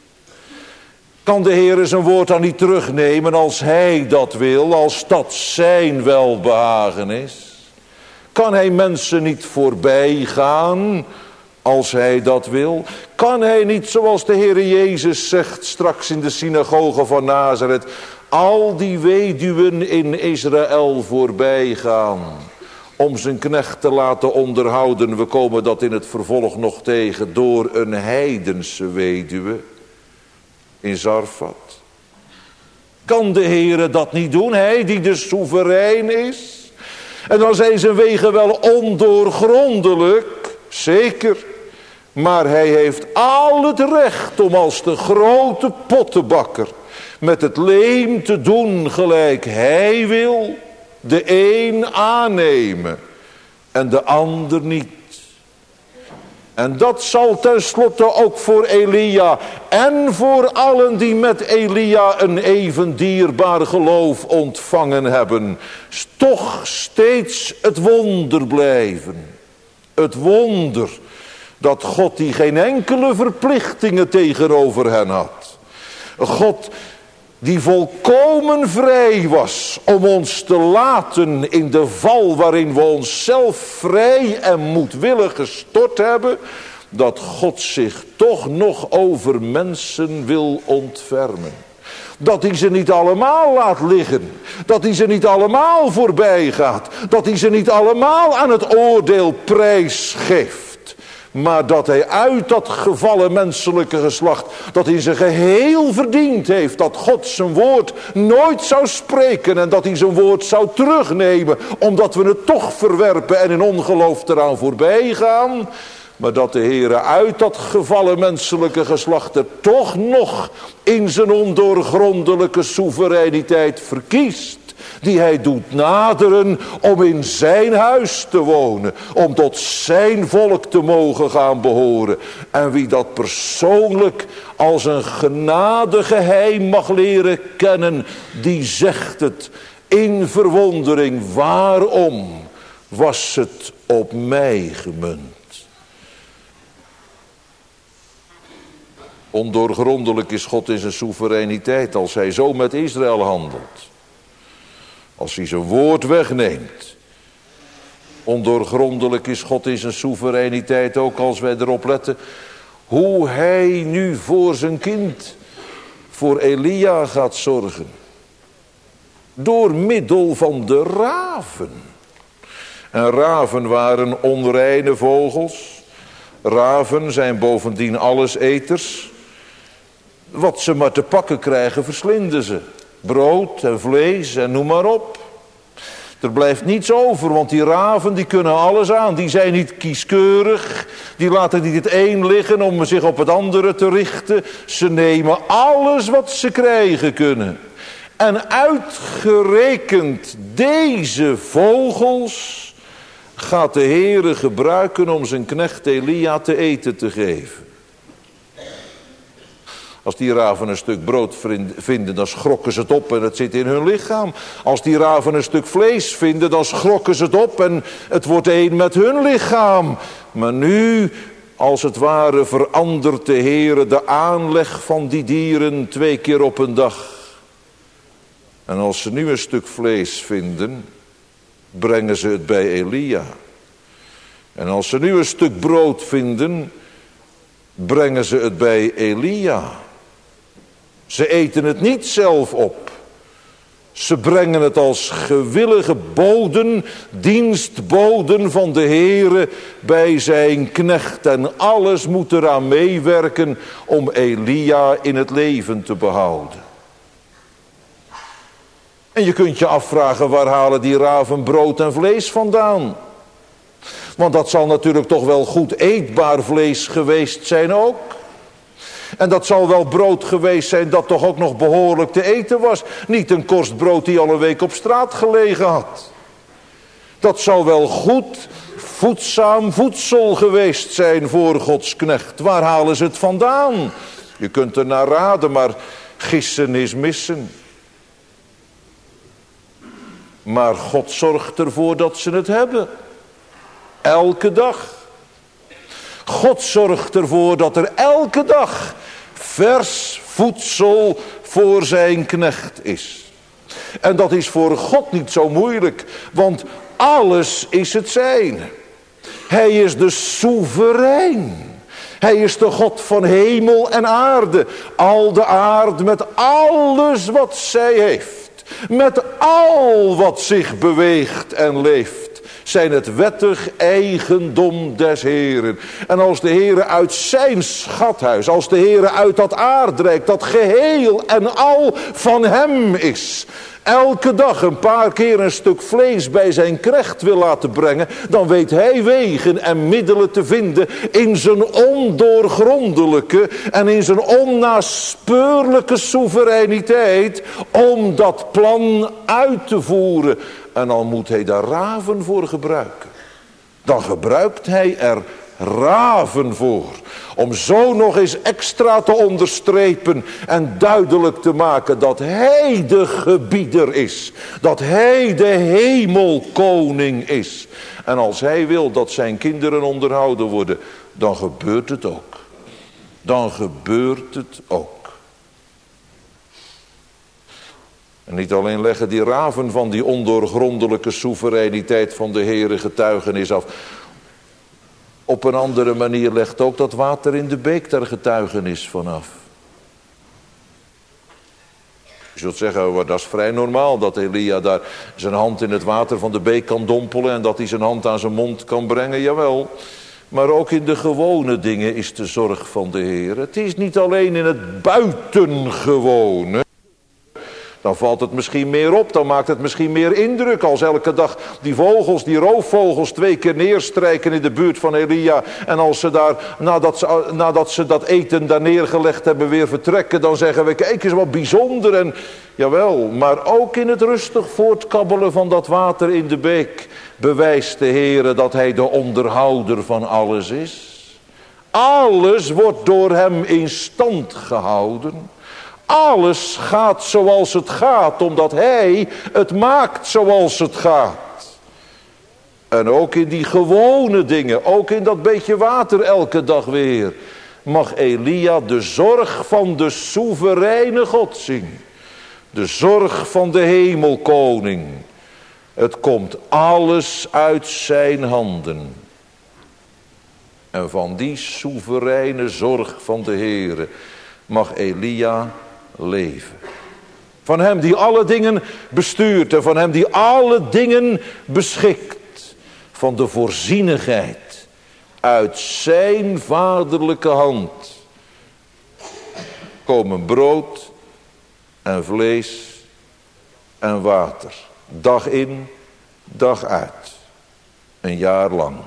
Kan de Heere zijn woord dan niet terugnemen als hij dat wil, als dat zijn welbehagen is? Kan hij mensen niet voorbij gaan als hij dat wil? Kan hij niet, zoals de Heere Jezus zegt straks in de synagoge van Nazareth, al die weduwen in Israël voorbij gaan om zijn knecht te laten onderhouden? We komen dat in het vervolg nog tegen, door een heidense weduwe in Zarfat. Kan de Heere dat niet doen? Hij die de soeverein is. En dan zijn zijn wegen wel ondoorgrondelijk, zeker. Maar hij heeft al het recht om als de grote pottenbakker met het leem te doen gelijk hij wil. De een aannemen en de ander niet. En dat zal tenslotte ook voor Elia en voor allen die met Elia een even dierbaar geloof ontvangen hebben, toch steeds het wonder blijven. Het wonder dat God die geen enkele verplichtingen tegenover hen had. God die volkomen vrij was om ons te laten in de val waarin we onszelf vrij en moedwillig gestort hebben, dat God zich toch nog over mensen wil ontfermen. Dat hij ze niet allemaal laat liggen. Dat hij ze niet allemaal voorbij gaat. Dat hij ze niet allemaal aan het oordeel prijsgeeft. Maar dat hij uit dat gevallen menselijke geslacht, dat hij zijn geheel verdiend heeft, dat God zijn woord nooit zou spreken en dat hij zijn woord zou terugnemen, omdat we het toch verwerpen en in ongeloof eraan voorbij gaan. Maar dat de Heere uit dat gevallen menselijke geslacht er toch nog in zijn ondoorgrondelijke soevereiniteit verkiest, die hij doet naderen om in zijn huis te wonen, om tot zijn volk te mogen gaan behoren. En wie dat persoonlijk als een genadegeheim mag leren kennen, die zegt het in verwondering: waarom was het op mij gemunt? Ondoorgrondelijk is God in zijn soevereiniteit als hij zo met Israël handelt. Als hij zijn woord wegneemt. Ondoorgrondelijk is God in zijn soevereiniteit ook als wij erop letten hoe hij nu voor zijn kind, voor Elia gaat zorgen. Door middel van de raven. En raven waren onreine vogels. Raven zijn bovendien alleseters. Wat ze maar te pakken krijgen, verslinden ze. Brood en vlees en noem maar op. Er blijft niets over, want die raven die kunnen alles aan. Die zijn niet kieskeurig. Die laten niet het een liggen om zich op het andere te richten. Ze nemen alles wat ze krijgen kunnen. En uitgerekend deze vogels gaat de Heere gebruiken om zijn knecht Elia te eten te geven. Als die raven een stuk brood vinden, dan schrokken ze het op en het zit in hun lichaam. Als die raven een stuk vlees vinden, dan schrokken ze het op en het wordt één met hun lichaam. Maar nu, als het ware, verandert de Heere de aanleg van die dieren twee keer op een dag. En als ze nu een stuk vlees vinden, brengen ze het bij Elia. En als ze nu een stuk brood vinden, brengen ze het bij Elia. Ze eten het niet zelf op. Ze brengen het als gewillige boden, dienstboden van de Heere bij zijn knecht. En alles moet eraan meewerken om Elia in het leven te behouden. En je kunt je afvragen, waar halen die raven brood en vlees vandaan? Want dat zal natuurlijk toch wel goed eetbaar vlees geweest zijn ook. En dat zal wel brood geweest zijn dat toch ook nog behoorlijk te eten was. Niet een korst brood die al een week op straat gelegen had. Dat zal wel goed voedzaam voedsel geweest zijn voor Gods knecht. Waar halen ze het vandaan? Je kunt er naar raden, maar gissen is missen. Maar God zorgt ervoor dat ze het hebben. Elke dag. God zorgt ervoor dat er elke dag vers voedsel voor zijn knecht is. En dat is voor God niet zo moeilijk, want alles is het zijn. Hij is de soeverein. Hij is de God van hemel en aarde. Al de aarde met alles wat zij heeft. Met al wat zich beweegt en leeft. Zijn het wettig eigendom des Heeren. En als de Heere uit zijn schathuis, als de Heere uit dat aardrijk, dat geheel en al van hem is, elke dag een paar keer een stuk vlees bij zijn knecht wil laten brengen, dan weet hij wegen en middelen te vinden in zijn ondoorgrondelijke en in zijn onnaspeurlijke soevereiniteit om dat plan uit te voeren. En al moet hij daar raven voor gebruiken, dan gebruikt hij er raven voor. Om zo nog eens extra te onderstrepen en duidelijk te maken dat hij de gebieder is. Dat hij de hemelkoning is. En als hij wil dat zijn kinderen onderhouden worden, dan gebeurt het ook. Dan gebeurt het ook. En niet alleen leggen die raven van die ondoorgrondelijke soevereiniteit van de Heere getuigenis af. Op een andere manier legt ook dat water in de beek daar getuigenis vanaf. Je zult zeggen, oh, dat is vrij normaal dat Elia daar zijn hand in het water van de beek kan dompelen en dat hij zijn hand aan zijn mond kan brengen, jawel. Maar ook in de gewone dingen is de zorg van de Heer. Het is niet alleen in het buitengewone. Dan valt het misschien meer op, dan maakt het misschien meer indruk als elke dag die vogels, die roofvogels twee keer neerstrijken in de buurt van Elia. En als ze daar, nadat ze, nadat ze dat eten daar neergelegd hebben, weer vertrekken, dan zeggen we, kijk eens wat bijzonder. En jawel, maar ook in het rustig voortkabbelen van dat water in de beek bewijst de Heere dat hij de onderhouder van alles is. Alles wordt door hem in stand gehouden. Alles gaat zoals het gaat, omdat hij het maakt zoals het gaat. En ook in die gewone dingen, ook in dat beetje water elke dag weer, mag Elia de zorg van de soevereine God zien. De zorg van de hemelkoning. Het komt alles uit zijn handen. En van die soevereine zorg van de Heere mag Elia leven. Van hem die alle dingen bestuurt en van hem die alle dingen beschikt. Van de voorzienigheid uit zijn vaderlijke hand komen brood en vlees en water. Dag in, dag uit. Een jaar lang.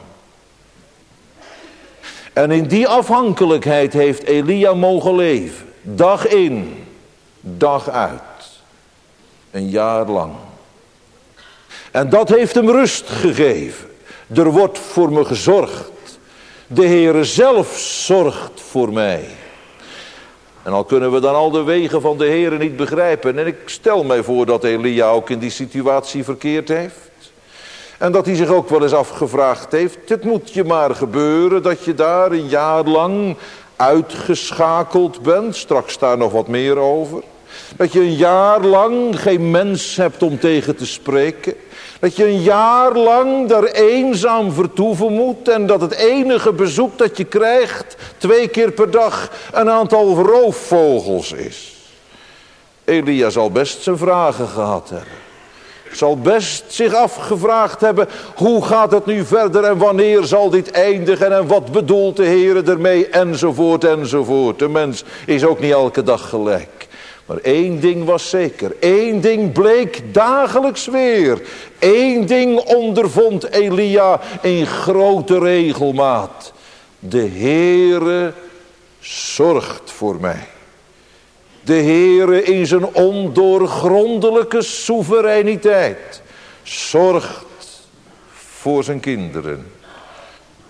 En in die afhankelijkheid heeft Elia mogen leven. Dag in, dag uit. Een jaar lang. En dat heeft hem rust gegeven. Er wordt voor me gezorgd. De Heere zelf zorgt voor mij. En al kunnen we dan al de wegen van de Heere niet begrijpen. En ik stel mij voor dat Elia ook in die situatie verkeerd heeft. En dat hij zich ook wel eens afgevraagd heeft. Het moet je maar gebeuren dat je daar een jaar lang uitgeschakeld bent. Straks daar nog wat meer over. Dat je een jaar lang geen mens hebt om tegen te spreken. Dat je een jaar lang daar eenzaam vertoeven moet. En dat het enige bezoek dat je krijgt, twee keer per dag, een aantal roofvogels is. Elia zal best zijn vragen gehad hebben. Zal best zich afgevraagd hebben, hoe gaat het nu verder en wanneer zal dit eindigen en wat bedoelt de Heere ermee enzovoort enzovoort. De mens is ook niet elke dag gelijk. Maar één ding was zeker, één ding bleek dagelijks weer. Één ding ondervond Elia in grote regelmaat. De Heere zorgt voor mij. De Heere in zijn ondoorgrondelijke soevereiniteit zorgt voor zijn kinderen.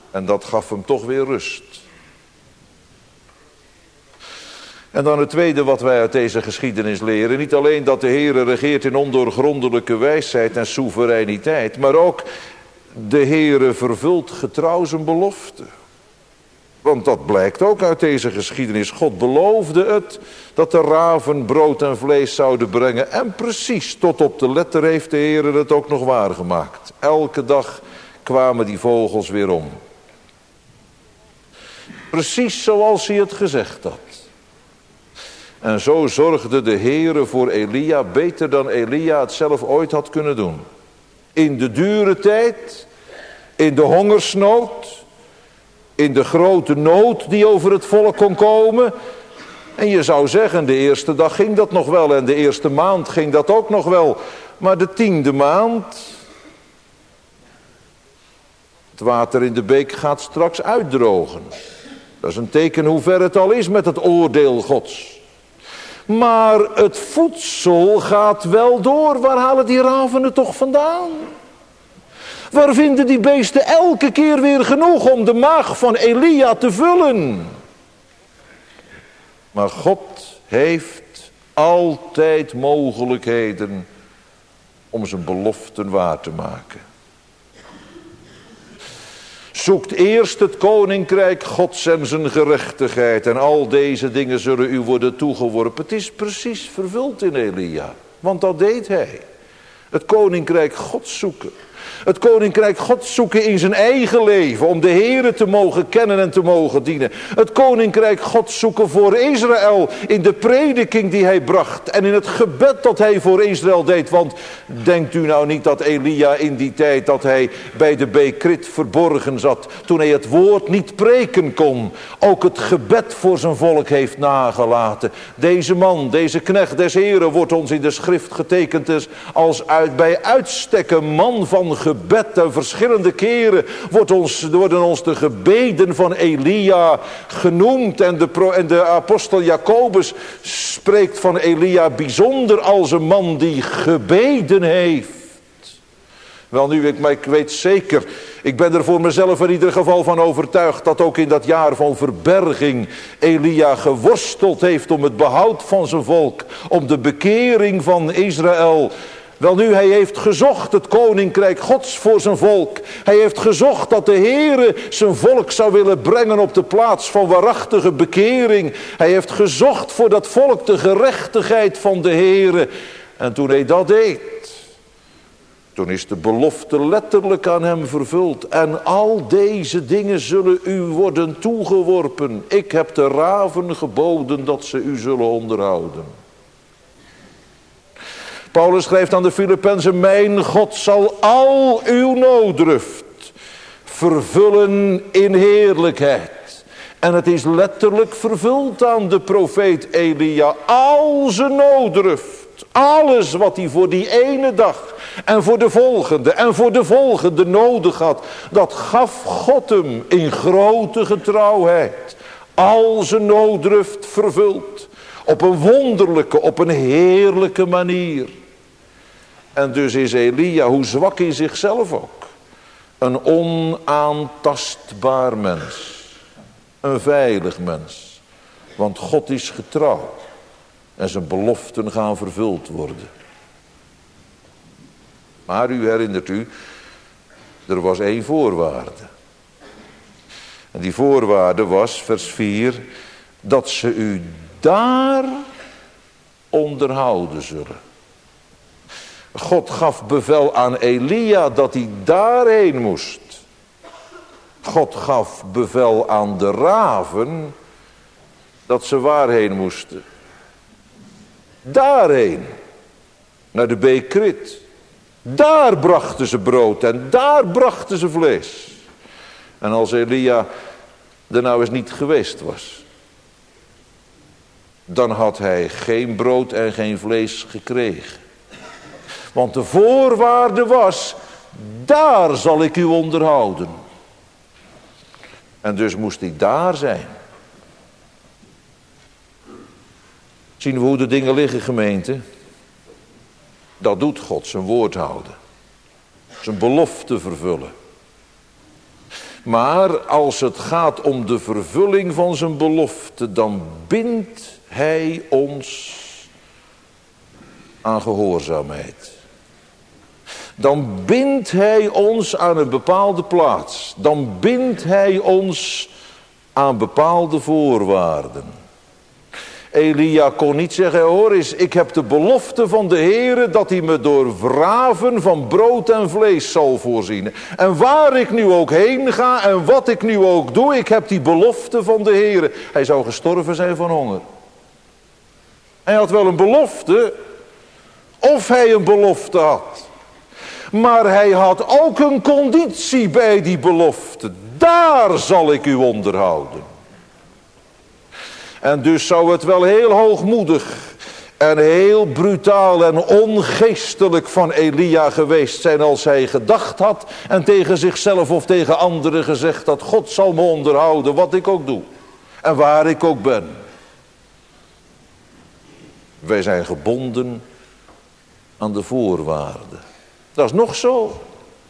En dat gaf hem toch weer rust. En dan het tweede wat wij uit deze geschiedenis leren. Niet alleen dat de Heere regeert in ondoorgrondelijke wijsheid en soevereiniteit. Maar ook de Heere vervult getrouw zijn belofte. Want dat blijkt ook uit deze geschiedenis. God beloofde het dat de raven brood en vlees zouden brengen. En precies tot op de letter heeft de Heere het ook nog waargemaakt. Elke dag kwamen die vogels weer om. Precies zoals hij het gezegd had. En zo zorgde de Heere voor Elia beter dan Elia het zelf ooit had kunnen doen. In de dure tijd, in de hongersnood, in de grote nood die over het volk kon komen. En je zou zeggen, de eerste dag ging dat nog wel en de eerste maand ging dat ook nog wel. Maar de tiende maand, het water in de beek gaat straks uitdrogen. Dat is een teken hoe ver het al is met het oordeel Gods. Maar het voedsel gaat wel door. Waar halen die raven het toch vandaan? Waar vinden die beesten elke keer weer genoeg om de maag van Elia te vullen? Maar God heeft altijd mogelijkheden om zijn beloften waar te maken. Zoekt eerst het koninkrijk Gods en zijn gerechtigheid. En al deze dingen zullen u worden toegeworpen. Het is precies vervuld in Elia. Want dat deed hij. Het koninkrijk Gods zoeken. Het koninkrijk Gods zoeken in zijn eigen leven. Om de Heere te mogen kennen en te mogen dienen. Het koninkrijk Gods zoeken voor Israël. In de prediking die hij bracht. En in het gebed dat hij voor Israël deed. Want denkt u nou niet dat Elia in die tijd dat hij bij de Bekrit verborgen zat. Toen hij het woord niet preken kon. Ook het gebed voor zijn volk heeft nagelaten. Deze man, deze knecht des Heeren wordt ons in de schrift getekend als uit, bij uitstek een man van gebed. En verschillende keren wordt ons, worden ons de gebeden van Elia genoemd. En de, en de apostel Jacobus spreekt van Elia bijzonder als een man die gebeden heeft. Wel nu, ik, maar ik weet zeker, ik ben er voor mezelf in ieder geval van overtuigd dat ook in dat jaar van verberging Elia geworsteld heeft om het behoud van zijn volk, om de bekering van Israël. Wel nu, hij heeft gezocht het koninkrijk Gods voor zijn volk. Hij heeft gezocht dat de Heere zijn volk zou willen brengen op de plaats van waarachtige bekering. Hij heeft gezocht voor dat volk de gerechtigheid van de Heere. En toen hij dat deed, toen is de belofte letterlijk aan hem vervuld. En al deze dingen zullen u worden toegeworpen. Ik heb de raven geboden dat ze u zullen onderhouden. Paulus schrijft aan de Filippenzen: mijn God zal al uw nooddruft vervullen in heerlijkheid. En het is letterlijk vervuld aan de profeet Elia. Al zijn nooddruft, alles wat hij voor die ene dag en voor de volgende en voor de volgende nodig had, dat gaf God hem in grote getrouwheid. Al zijn nooddruft vervuld. Op een wonderlijke, op een heerlijke manier. En dus is Elia, hoe zwak in zichzelf ook, een onaantastbaar mens. Een veilig mens. Want God is getrouw. En zijn beloften gaan vervuld worden. Maar u herinnert u, er was één voorwaarde. En die voorwaarde was, vers vier, dat ze u daar onderhouden zullen. God gaf bevel aan Elia dat hij daarheen moest. God gaf bevel aan de raven dat ze waarheen moesten. Daarheen. Naar de Bekrit. Daar brachten ze brood en daar brachten ze vlees. En als Elia er nou eens niet geweest was, dan had hij geen brood en geen vlees gekregen. Want de voorwaarde was, daar zal ik u onderhouden. En dus moest hij daar zijn. Zien we hoe de dingen liggen, gemeente? Dat doet God, zijn woord houden. Zijn belofte vervullen. Maar als het gaat om de vervulling van zijn belofte, dan bindt hij ons aan gehoorzaamheid. Dan bindt hij ons aan een bepaalde plaats. Dan bindt hij ons aan bepaalde voorwaarden. Elia kon niet zeggen, hoor eens, ik heb de belofte van de Heere dat hij me door vraven van brood en vlees zal voorzien. En waar ik nu ook heen ga en wat ik nu ook doe, ik heb die belofte van de Heere. Hij zou gestorven zijn van honger. Hij had wel een belofte, of hij een belofte had. Maar hij had ook een conditie bij die belofte. Daar zal ik u onderhouden. En dus zou het wel heel hoogmoedig en heel brutaal en ongeestelijk van Elia geweest zijn als hij gedacht had en tegen zichzelf of tegen anderen gezegd had, God zal me onderhouden wat ik ook doe en waar ik ook ben. Wij zijn gebonden aan de voorwaarden. Dat is nog zo.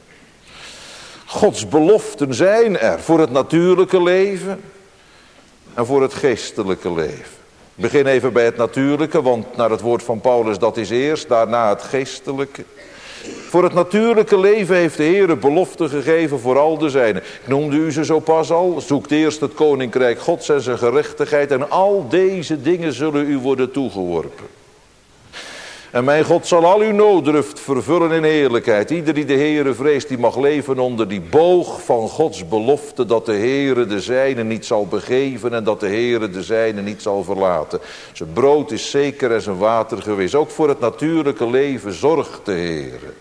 Gods beloften zijn er voor het natuurlijke leven en voor het geestelijke leven. Ik begin even bij het natuurlijke, want naar het woord van Paulus dat is eerst, daarna het geestelijke. Voor het natuurlijke leven heeft de Heer belofte gegeven voor al de zijnen. Ik noemde u ze zo pas al. Zoekt eerst het koninkrijk Gods en zijn gerechtigheid en al deze dingen zullen u worden toegeworpen. En mijn God zal al uw nooddruft vervullen in heerlijkheid. Ieder die de Heere vreest, die mag leven onder die boog van Gods belofte, dat de Heere de zijne niet zal begeven en dat de Heere de zijne niet zal verlaten. Zijn brood is zeker en zijn water gewis. Ook voor het natuurlijke leven zorgt de Heere.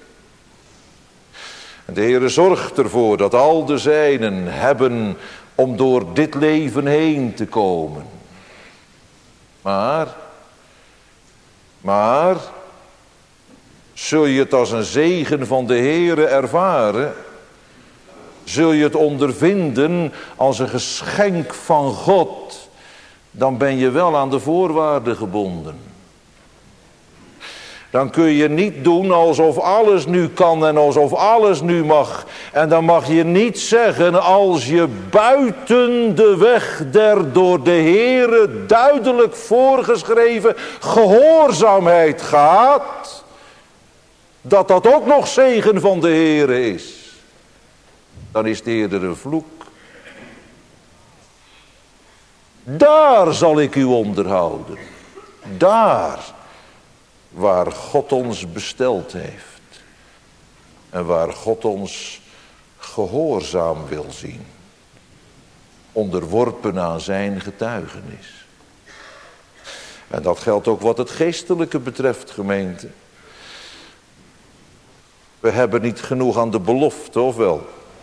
En de Heere zorgt ervoor dat al de zijnen hebben om door dit leven heen te komen. Maar, maar... zul je het als een zegen van de Heere ervaren? Zul je het ondervinden als een geschenk van God? Dan ben je wel aan de voorwaarden gebonden. Dan kun je niet doen alsof alles nu kan en alsof alles nu mag. En dan mag je niet zeggen, als je buiten de weg der door de Heere duidelijk voorgeschreven gehoorzaamheid gaat, dat dat ook nog zegen van de Heere is. Dan is het eerder een vloek. Daar zal ik u onderhouden. Daar waar God ons besteld heeft. En waar God ons gehoorzaam wil zien. Onderworpen aan zijn getuigenis. En dat geldt ook wat het geestelijke betreft, gemeente. We hebben niet genoeg aan de belofte, of wel?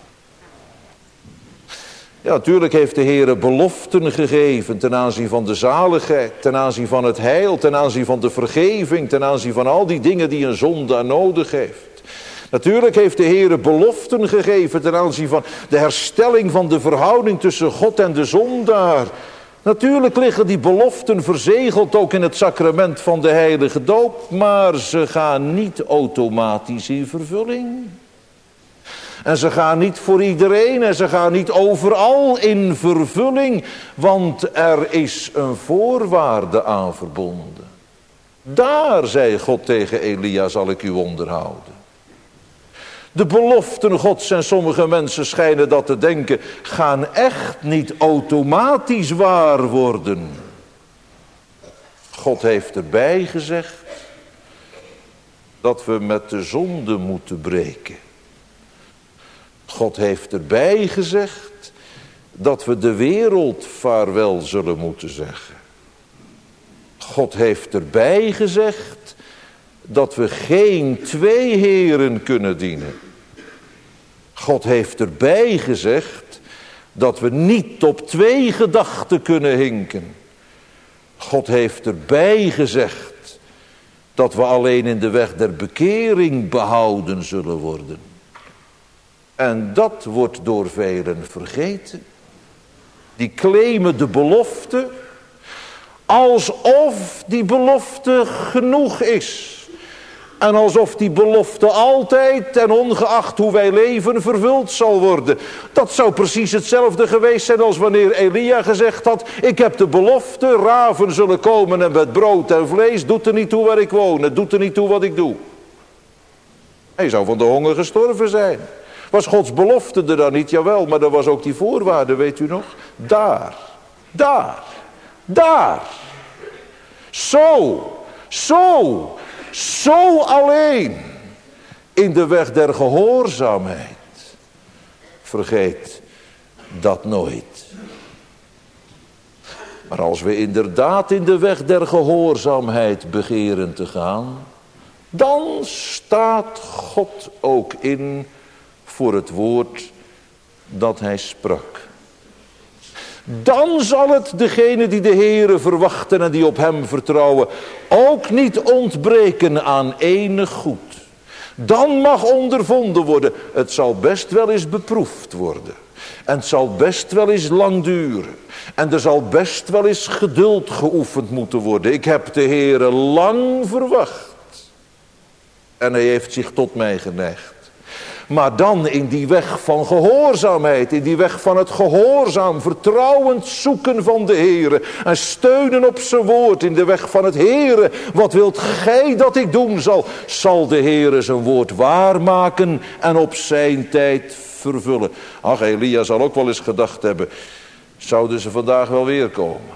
Ja, natuurlijk heeft de Heer beloften gegeven ten aanzien van de zaligheid, ten aanzien van het heil, ten aanzien van de vergeving, ten aanzien van al die dingen die een zondaar nodig heeft. Natuurlijk heeft de Heer beloften gegeven ten aanzien van de herstelling van de verhouding tussen God en de zondaar. Natuurlijk liggen die beloften verzegeld ook in het sacrament van de heilige doop, maar ze gaan niet automatisch in vervulling. En ze gaan niet voor iedereen en ze gaan niet overal in vervulling, want er is een voorwaarde aan verbonden. Daar, zei God tegen Elia, zal ik u onderhouden. De beloften Gods, en sommige mensen schijnen dat te denken, gaan echt niet automatisch waar worden. God heeft erbij gezegd dat we met de zonde moeten breken. God heeft erbij gezegd dat we de wereld vaarwel zullen moeten zeggen. God heeft erbij gezegd dat we geen twee heren kunnen dienen. God heeft erbij gezegd dat we niet op twee gedachten kunnen hinken. God heeft erbij gezegd dat we alleen in de weg der bekering behouden zullen worden. En dat wordt door velen vergeten. Die claimen de belofte alsof die belofte genoeg is. En alsof die belofte altijd en ongeacht hoe wij leven vervuld zal worden. Dat zou precies hetzelfde geweest zijn als wanneer Elia gezegd had: ik heb de belofte, raven zullen komen en met brood en vlees. Doet er niet toe waar ik woon, het doet er niet toe wat ik doe. Hij zou van de honger gestorven zijn. Was Gods belofte er dan niet? Jawel, maar er was ook die voorwaarde, weet u nog? Daar, daar, daar. Zo, zo, zo alleen. In de weg der gehoorzaamheid. Vergeet dat nooit. Maar als we inderdaad in de weg der gehoorzaamheid begeren te gaan, dan staat God ook in voor het woord dat hij sprak. Dan zal het degene die de Heere verwachten en die op hem vertrouwen ook niet ontbreken aan enig goed. Dan mag ondervonden worden. Het zal best wel eens beproefd worden. En het zal best wel eens lang duren. En er zal best wel eens geduld geoefend moeten worden. Ik heb de Heere lang verwacht. En hij heeft zich tot mij geneigd. Maar dan in die weg van gehoorzaamheid, in die weg van het gehoorzaam, vertrouwend zoeken van de Heere. En steunen op zijn woord, in de weg van het Heere. Wat wilt gij dat ik doen zal? Zal de Heere zijn woord waarmaken en op zijn tijd vervullen. Ach, Elia zal ook wel eens gedacht hebben, zouden ze vandaag wel weer komen?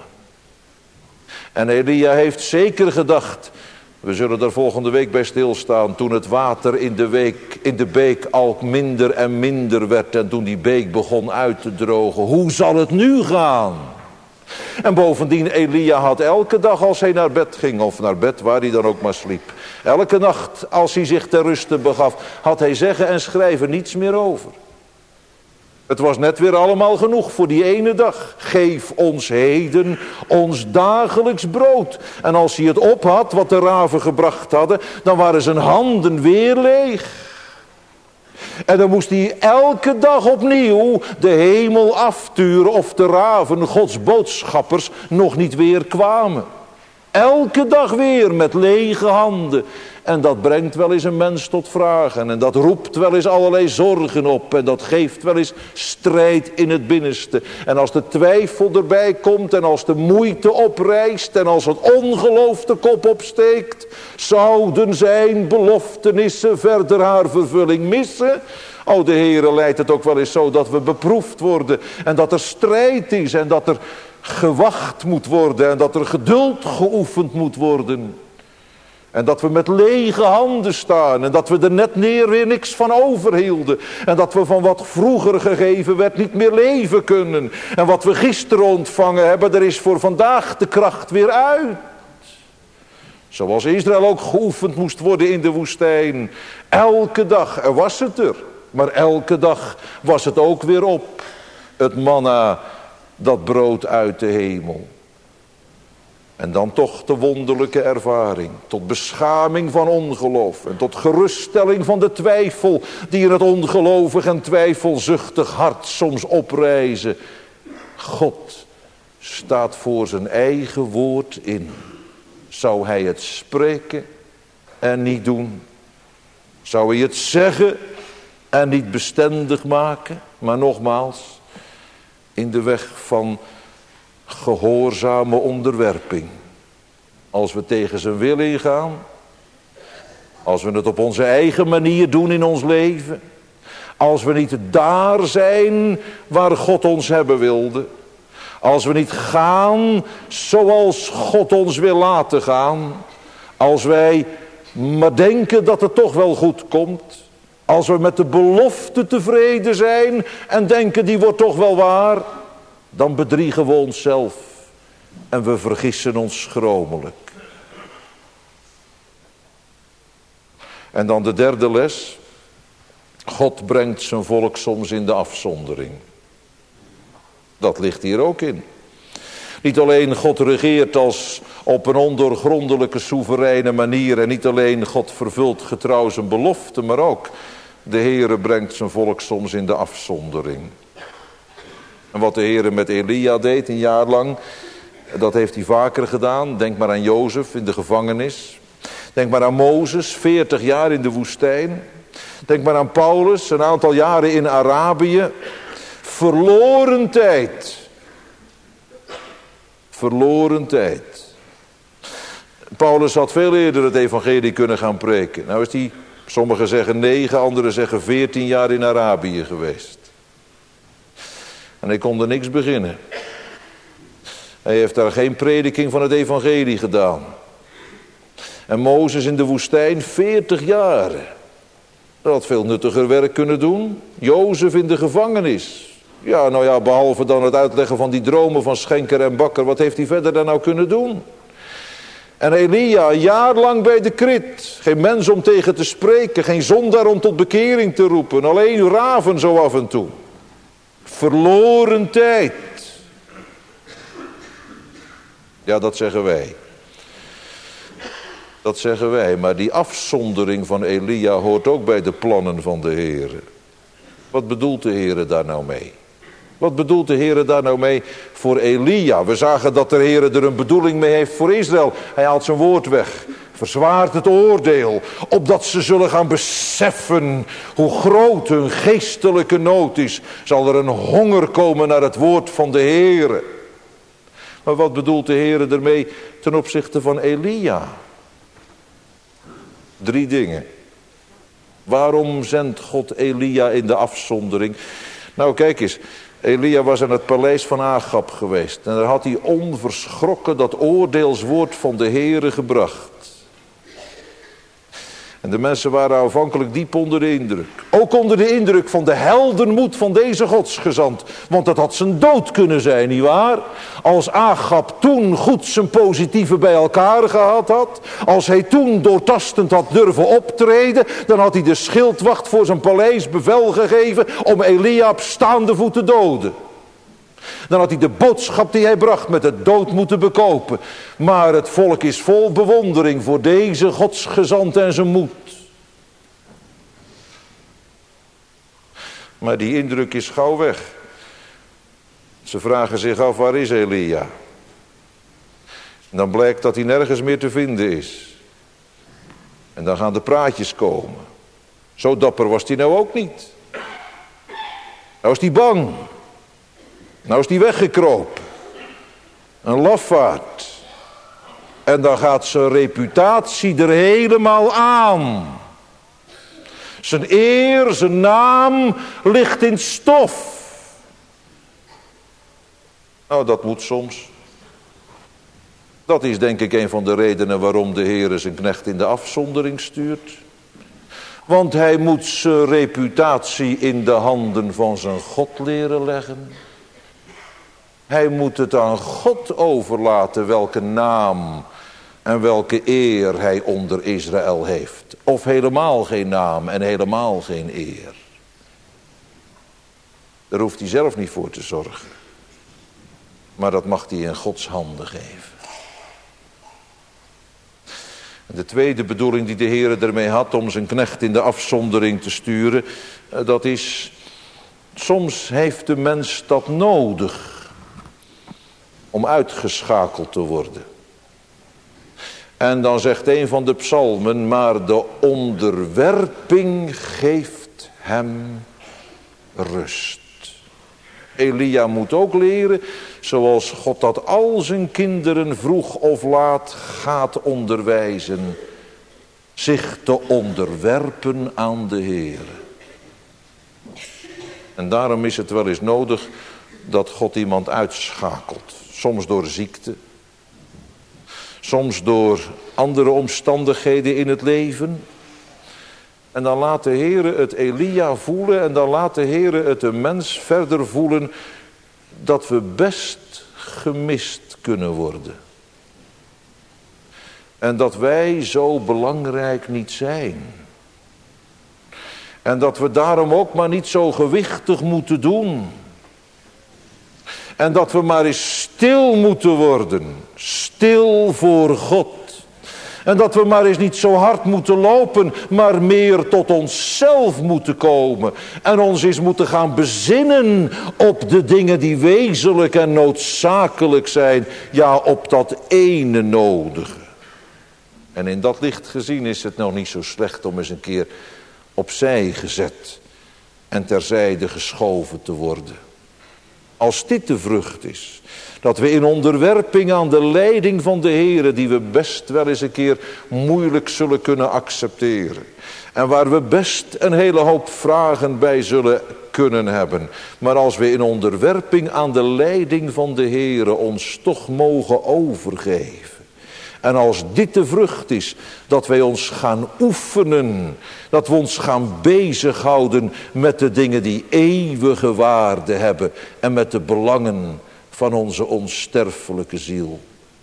En Elia heeft zeker gedacht, we zullen daar volgende week bij stilstaan, toen het water in de, week, in de beek al minder en minder werd en toen die beek begon uit te drogen. Hoe zal het nu gaan? En bovendien, Elia had elke dag als hij naar bed ging, of naar bed waar hij dan ook maar sliep, elke nacht als hij zich ter ruste begaf, had hij zeggen en schrijven niets meer over. Het was net weer allemaal genoeg voor die ene dag. Geef ons heden ons dagelijks brood. En als hij het op had wat de raven gebracht hadden, dan waren zijn handen weer leeg. En dan moest hij elke dag opnieuw de hemel afturen of de raven, Gods boodschappers, nog niet weer kwamen. Elke dag weer met lege handen. En dat brengt wel eens een mens tot vragen. En dat roept wel eens allerlei zorgen op. En dat geeft wel eens strijd in het binnenste. En als de twijfel erbij komt. En als de moeite oprijst. En als het ongeloof de kop opsteekt. Zouden zijn beloftenissen verder haar vervulling missen. O, de Heere leidt het ook wel eens zo dat we beproefd worden. En dat er strijd is. En dat er gewacht moet worden. En dat er geduld geoefend moet worden. En dat we met lege handen staan. En dat we er net neer weer niks van overhielden. En dat we van wat vroeger gegeven werd niet meer leven kunnen. En wat we gisteren ontvangen hebben, er is voor vandaag de kracht weer uit. Zoals Israël ook geoefend moest worden in de woestijn. Elke dag, er was het er. Maar elke dag was het ook weer op. Het manna, dat brood uit de hemel. En dan toch de wonderlijke ervaring. Tot beschaming van ongeloof. En tot geruststelling van de twijfel. Die in het ongelovig en twijfelzuchtig hart soms oprijzen. God staat voor zijn eigen woord in. Zou hij het spreken en niet doen? Zou hij het zeggen en niet bestendig maken? Maar nogmaals, in de weg van gehoorzame onderwerping. Als we tegen zijn wil ingaan. Als we het op onze eigen manier doen in ons leven. Als we niet daar zijn waar God ons hebben wilde. Als we niet gaan zoals God ons wil laten gaan. Als wij maar denken dat het toch wel goed komt. Als we met de belofte tevreden zijn en denken die wordt toch wel waar. Dan bedriegen we onszelf en we vergissen ons schromelijk. En dan de derde les. God brengt zijn volk soms in de afzondering. Dat ligt hier ook in. Niet alleen God regeert als op een ondoorgrondelijke soevereine manier. En niet alleen God vervult getrouw zijn belofte. Maar ook de Heere brengt zijn volk soms in de afzondering. En wat de Heere met Elia deed een jaar lang. Dat heeft hij vaker gedaan. Denk maar aan Jozef in de gevangenis. Denk maar aan Mozes, veertig jaar in de woestijn. Denk maar aan Paulus, een aantal jaren in Arabië. Verloren tijd. Verloren tijd. Paulus had veel eerder het evangelie kunnen gaan preken. Nou is hij, sommigen zeggen negen, anderen zeggen veertien jaar in Arabië geweest. En hij kon er niks beginnen. Hij heeft daar geen prediking van het evangelie gedaan. En Mozes in de woestijn veertig jaar. Dat had veel nuttiger werk kunnen doen. Jozef in de gevangenis. Ja, nou ja, behalve dan het uitleggen van die dromen van schenker en bakker. Wat heeft hij verder dan nou kunnen doen? En Elia, een jaar lang bij de krit. Geen mens om tegen te spreken. Geen zondaar om tot bekering te roepen. Alleen raven zo af en toe. Verloren tijd. Ja, dat zeggen wij. Dat zeggen wij. Maar die afzondering van Elia hoort ook bij de plannen van de Heer. Wat bedoelt de Heer daar nou mee? Wat bedoelt de Heer daar nou mee voor Elia? We zagen dat de Heer er een bedoeling mee heeft voor Israël. Hij haalt zijn woord weg. Verzwaart het oordeel. Opdat ze zullen gaan beseffen hoe groot hun geestelijke nood is. Zal er een honger komen naar het woord van de Heer. Maar wat bedoelt de Heer ermee ten opzichte van Elia? Drie dingen. Waarom zendt God Elia in de afzondering? Nou kijk eens, Elia was aan het paleis van Agab geweest. En daar had hij onverschrokken dat oordeelswoord van de Heere gebracht. En de mensen waren aanvankelijk diep onder de indruk. Ook onder de indruk van de heldenmoed van deze godsgezant. Want dat had zijn dood kunnen zijn, nietwaar? Als Agab toen goed zijn positieve bij elkaar gehad had. Als hij toen doortastend had durven optreden. Dan had hij de schildwacht voor zijn paleis bevel gegeven om Elia op staande voet te doden. Dan had hij de boodschap die hij bracht met de dood moeten bekopen. Maar het volk is vol bewondering voor deze godsgezant en zijn moed. Maar die indruk is gauw weg. Ze vragen zich af, waar is Elia? En dan blijkt dat hij nergens meer te vinden is. En dan gaan de praatjes komen. Zo dapper was hij nou ook niet. Nou is hij bang. Nou is die weggekropen. Een lafaard. En dan gaat zijn reputatie er helemaal aan. Zijn eer, zijn naam ligt in stof. Nou, dat moet soms. Dat is denk ik een van de redenen waarom de Heer zijn knecht in de afzondering stuurt. Want hij moet zijn reputatie in de handen van zijn God leren leggen. Hij moet het aan God overlaten welke naam en welke eer hij onder Israël heeft. Of helemaal geen naam en helemaal geen eer. Daar hoeft hij zelf niet voor te zorgen. Maar dat mag hij in Gods handen geven. En de tweede bedoeling die de Heer ermee had om zijn knecht in de afzondering te sturen. Dat is, soms heeft de mens dat nodig. Om uitgeschakeld te worden. En dan zegt een van de psalmen, maar de onderwerping geeft hem rust. Elia moet ook leren, zoals God dat al zijn kinderen vroeg of laat gaat onderwijzen, zich te onderwerpen aan de Heer. En daarom is het wel eens nodig dat God iemand uitschakelt. Soms door ziekte. Soms door andere omstandigheden in het leven. En dan laat de Heere het Elia voelen. En dan laat de Heere het een mens verder voelen. Dat we best gemist kunnen worden. En dat wij zo belangrijk niet zijn. En dat we daarom ook maar niet zo gewichtig moeten doen. En dat we maar eens stil moeten worden. Stil voor God. En dat we maar eens niet zo hard moeten lopen. Maar meer tot onszelf moeten komen. En ons eens moeten gaan bezinnen op de dingen die wezenlijk en noodzakelijk zijn. Ja, op dat ene nodige. En in dat licht gezien is het nou niet zo slecht om eens een keer opzij gezet en terzijde geschoven te worden. Als dit de vrucht is, dat we in onderwerping aan de leiding van de Heere, die we best wel eens een keer moeilijk zullen kunnen accepteren, en waar we best een hele hoop vragen bij zullen kunnen hebben, maar als we in onderwerping aan de leiding van de Heere ons toch mogen overgeven. En als dit de vrucht is, dat wij ons gaan oefenen, dat we ons gaan bezighouden met de dingen die eeuwige waarde hebben en met de belangen van onze onsterfelijke ziel.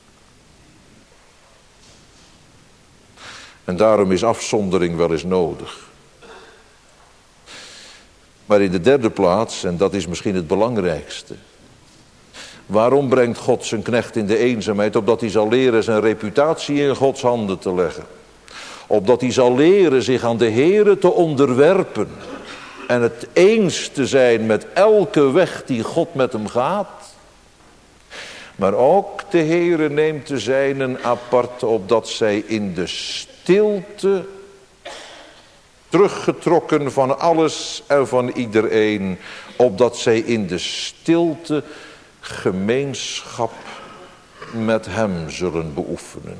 En daarom is afzondering wel eens nodig. Maar in de derde plaats, en dat is misschien het belangrijkste, waarom brengt God zijn knecht in de eenzaamheid? Opdat hij zal leren zijn reputatie in Gods handen te leggen. Opdat hij zal leren zich aan de Heere te onderwerpen. En het eens te zijn met elke weg die God met hem gaat. Maar ook de Heere neemt de zijnen apart, opdat zij in de stilte, teruggetrokken van alles en van iedereen, opdat zij in de stilte gemeenschap met hem zullen beoefenen.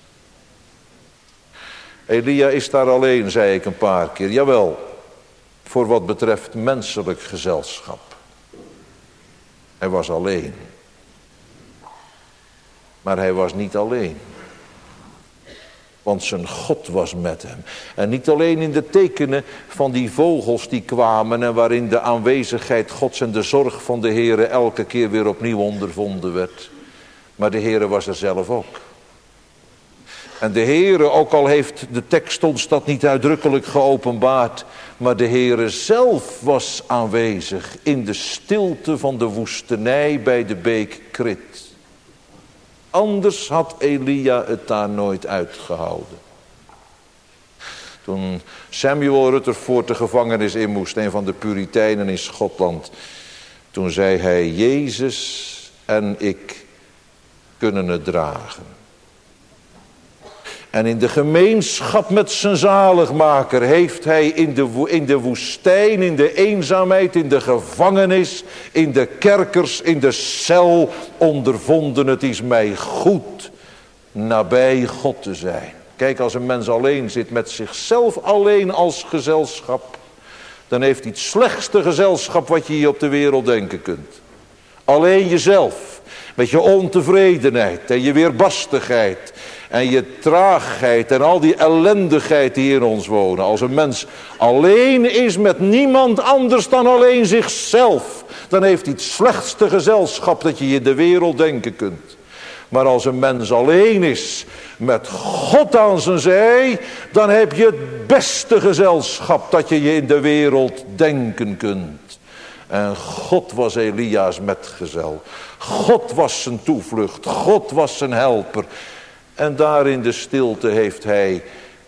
Elia is daar alleen, zei ik een paar keer. Jawel, voor wat betreft menselijk gezelschap. Hij was alleen. Maar hij was niet alleen. Want zijn God was met hem. En niet alleen in de tekenen van die vogels die kwamen en waarin de aanwezigheid Gods en de zorg van de Heere elke keer weer opnieuw ondervonden werd. Maar de Heere was er zelf ook. En de Heere, ook al heeft de tekst ons dat niet uitdrukkelijk geopenbaard, maar de Heere zelf was aanwezig in de stilte van de woestenij bij de beek Krit. Anders had Elia het daar nooit uitgehouden. Toen Samuel Rutherford de gevangenis in moest, een van de Puritijnen in Schotland, toen zei hij, Jezus en ik kunnen het dragen. En in de gemeenschap met zijn zaligmaker heeft hij in de, wo- in de woestijn, in de eenzaamheid, in de gevangenis, in de kerkers, in de cel ondervonden. Het is mij goed nabij God te zijn. Kijk, als een mens alleen zit met zichzelf alleen als gezelschap, dan heeft hij het slechtste gezelschap wat je hier op de wereld denken kunt. Alleen jezelf, met je ontevredenheid en je weerbarstigheid en je traagheid en al die ellendigheid die in ons wonen. Als een mens alleen is met niemand anders dan alleen zichzelf, dan heeft hij het slechtste gezelschap dat je in de wereld denken kunt. Maar als een mens alleen is met God aan zijn zij, dan heb je het beste gezelschap dat je je in de wereld denken kunt. En God was Elia's metgezel. God was zijn toevlucht. God was zijn helper. En daar in de stilte heeft hij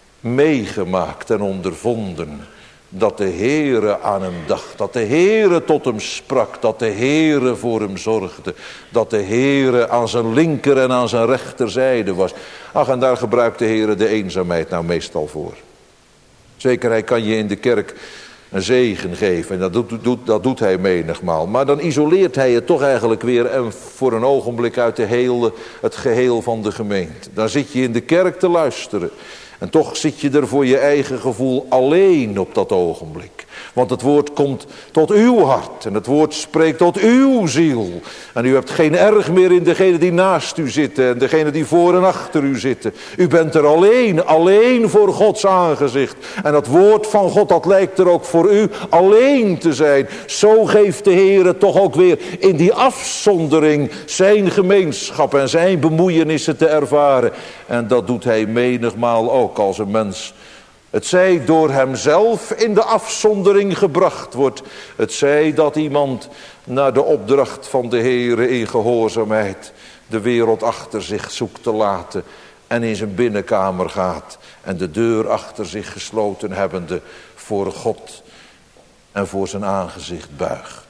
meegemaakt en ondervonden dat de Heere aan hem dacht. Dat de Heere tot hem sprak. Dat de Heere voor hem zorgde. Dat de Heere aan zijn linker en aan zijn rechterzijde was. Ach, en daar gebruikt de Heere de eenzaamheid nou meestal voor. Zeker, hij kan je in de kerk een zegen geven. En dat doet, doet, dat doet hij menigmaal. Maar dan isoleert hij het toch eigenlijk weer en voor een ogenblik uit de hele, het geheel van de gemeente. Dan zit je in de kerk te luisteren. En toch zit je er voor je eigen gevoel alleen op dat ogenblik. Want het woord komt tot uw hart. En het woord spreekt tot uw ziel. En u hebt geen erg meer in degene die naast u zitten. En degene die voor en achter u zitten. U bent er alleen. Alleen voor Gods aangezicht. En het woord van God, dat lijkt er ook voor u alleen te zijn. Zo geeft de Heer toch ook weer in die afzondering zijn gemeenschap en zijn bemoeienissen te ervaren. En dat doet hij menigmaal ook als een mens, het zij door hemzelf in de afzondering gebracht wordt. Het zij dat iemand naar de opdracht van de Heere in gehoorzaamheid de wereld achter zich zoekt te laten. En in zijn binnenkamer gaat. En de deur achter zich gesloten hebbende voor God en voor zijn aangezicht buigt.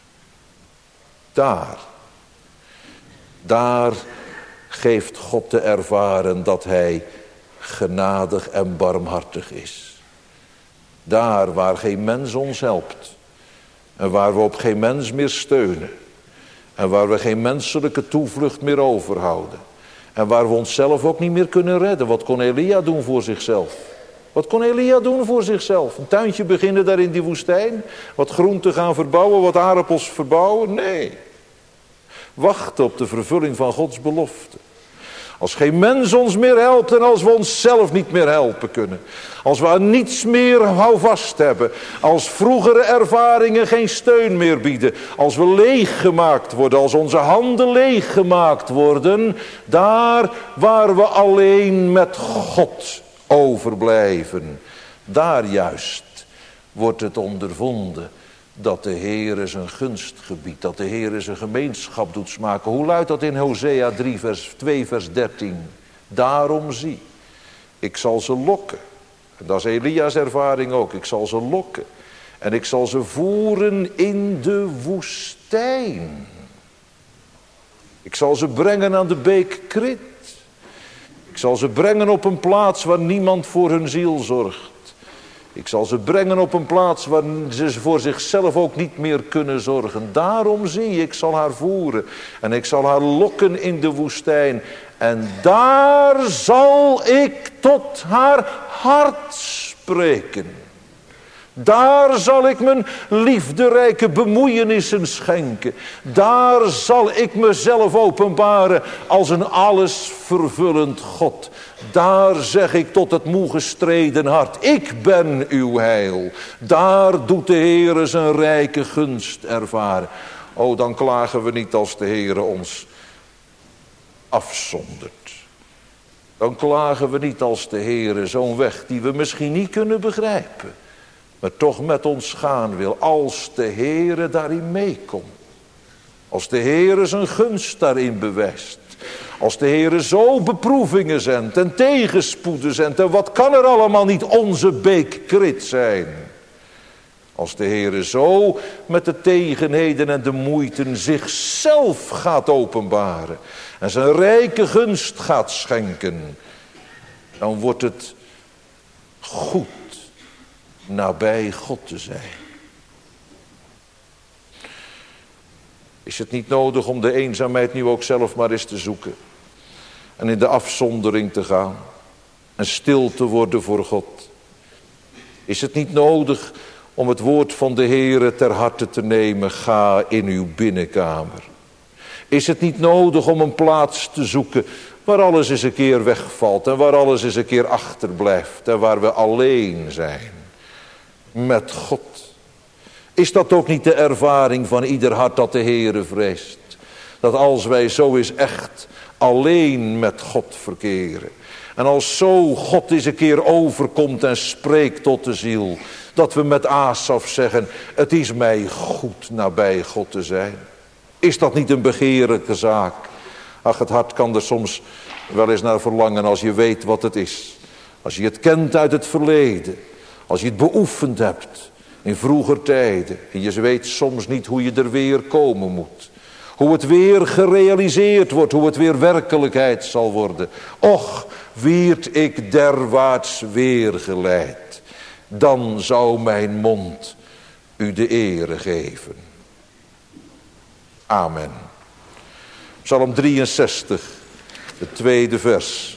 Daar, daar geeft God te ervaren dat hij genadig en barmhartig is. Daar waar geen mens ons helpt. En waar we op geen mens meer steunen. En waar we geen menselijke toevlucht meer overhouden. En waar we onszelf ook niet meer kunnen redden. Wat kon Elia doen voor zichzelf? Wat kon Elia doen voor zichzelf? Een tuintje beginnen daar in die woestijn? Wat groenten gaan verbouwen? Wat aardappels verbouwen? Nee. Wachten op de vervulling van Gods belofte. Als geen mens ons meer helpt en als we onszelf niet meer helpen kunnen. Als we aan niets meer houvast hebben. Als vroegere ervaringen geen steun meer bieden. Als we leeggemaakt worden. Als onze handen leeggemaakt worden. Daar waar we alleen met God overblijven. Daar juist wordt het ondervonden. Dat de Heere zijn gunst gebiedt. Dat de Heere zijn gemeenschap doet smaken. Hoe luidt dat in Hosea drie vers twee vers dertien? Daarom zie, ik zal ze lokken. En dat is Elia's ervaring ook. Ik zal ze lokken. En ik zal ze voeren in de woestijn. Ik zal ze brengen aan de beek Krit. Ik zal ze brengen op een plaats waar niemand voor hun ziel zorgt. Ik zal ze brengen op een plaats waar ze voor zichzelf ook niet meer kunnen zorgen. Daarom zie ik zal haar voeren. En ik zal haar lokken in de woestijn. En daar zal ik tot haar hart spreken. Daar zal ik mijn liefderijke bemoeienissen schenken. Daar zal ik mezelf openbaren als een alles vervullend God. Daar zeg ik tot het moe gestreden hart, ik ben uw heil. Daar doet de Heere zijn rijke gunst ervaren. O, dan klagen we niet als de Heere ons afzondert. Dan klagen we niet als de Heere zo'n weg die we misschien niet kunnen begrijpen. Maar toch met ons gaan wil, als de Heere daarin meekomt. Als de Heere zijn gunst daarin bewijst. Als de Heere zo beproevingen zendt en tegenspoeden zendt. En wat kan er allemaal niet onze beek Krit zijn. Als de Heere zo met de tegenheden en de moeiten zichzelf gaat openbaren. En zijn rijke gunst gaat schenken. Dan wordt het goed nabij God te zijn. Is het niet nodig om de eenzaamheid nu ook zelf maar eens te zoeken. En in de afzondering te gaan. En stil te worden voor God. Is het niet nodig om het woord van de Heere ter harte te nemen. Ga in uw binnenkamer. Is het niet nodig om een plaats te zoeken waar alles eens een keer wegvalt. En waar alles eens een keer achterblijft. En waar we alleen zijn. Met God. Is dat ook niet de ervaring van ieder hart dat de Heere vreest? Dat als wij zo eens echt alleen met God verkeren. En als zo God eens een keer overkomt en spreekt tot de ziel. Dat we met Asaf zeggen, het is mij goed nabij God te zijn. Is dat niet een begeerlijke zaak? Ach, het hart kan er soms wel eens naar verlangen als je weet wat het is. Als je het kent uit het verleden. Als je het beoefend hebt in vroeger tijden. En je weet soms niet hoe je er weer komen moet. Hoe het weer gerealiseerd wordt. Hoe het weer werkelijkheid zal worden. Och, wierd ik derwaarts weer geleid. Dan zou mijn mond u de ere geven. Amen. Psalm drieënzestig, het tweede vers.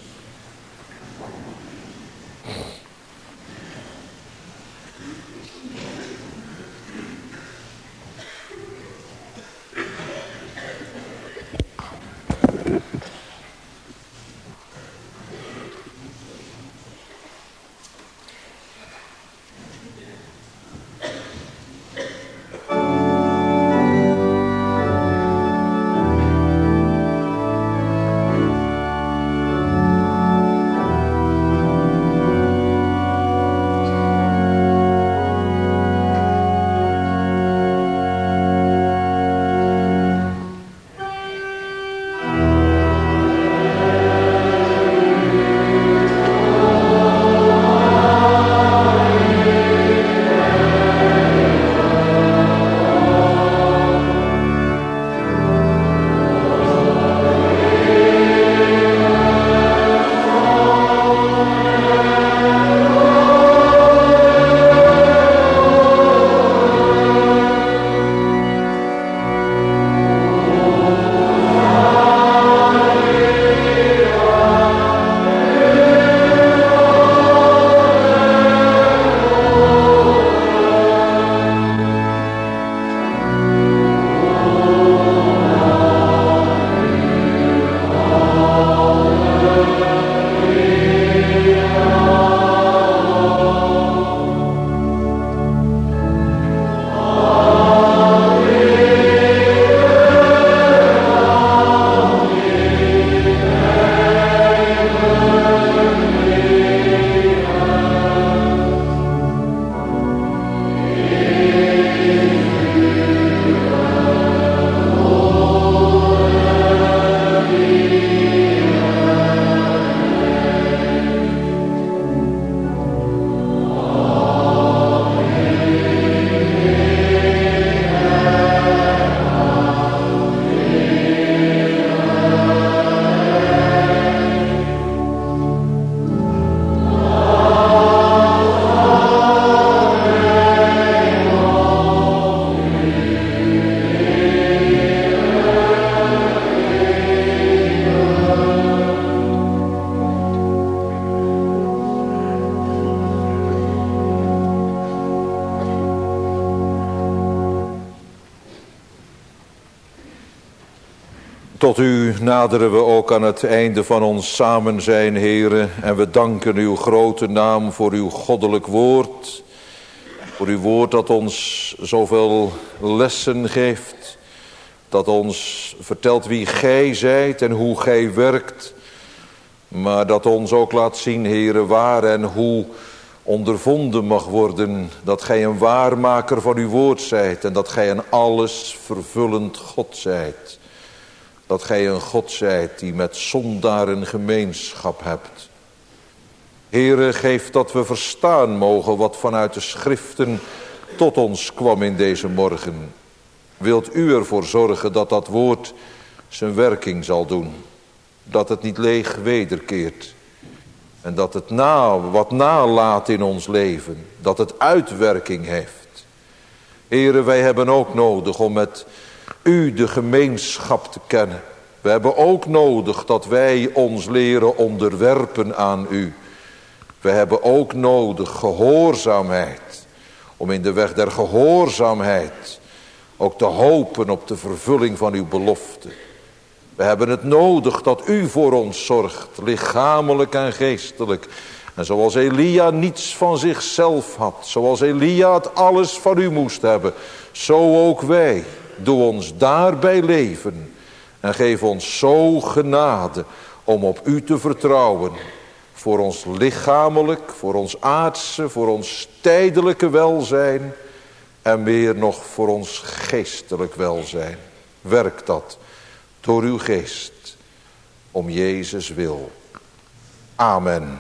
Tot u naderen we ook aan het einde van ons samen zijn, Heere. En we danken uw grote naam voor uw goddelijk woord. Voor uw woord dat ons zoveel lessen geeft. Dat ons vertelt wie gij zijt en hoe gij werkt. Maar dat ons ook laat zien, Heere, waar en hoe ondervonden mag worden. Dat gij een waarmaker van uw woord zijt. En dat gij een alles vervullend God zijt. Dat gij een God zijt die met zondaren gemeenschap hebt. Heere, geef dat we verstaan mogen wat vanuit de schriften tot ons kwam in deze morgen. Wilt u ervoor zorgen dat dat woord zijn werking zal doen. Dat het niet leeg wederkeert. En dat het na, wat nalaat in ons leven. Dat het uitwerking heeft. Heere, wij hebben ook nodig om met u de gemeenschap te kennen. We hebben ook nodig dat wij ons leren onderwerpen aan u. We hebben ook nodig gehoorzaamheid. Om in de weg der gehoorzaamheid ook te hopen op de vervulling van uw belofte. We hebben het nodig dat u voor ons zorgt, lichamelijk en geestelijk. En zoals Elia niets van zichzelf had, zoals Elia het alles van u moest hebben, zo ook wij. Doe ons daarbij leven en geef ons zo genade om op u te vertrouwen. Voor ons lichamelijk, voor ons aardse, voor ons tijdelijke welzijn en meer nog voor ons geestelijk welzijn. Werk dat door uw geest, om Jezus wil. Amen.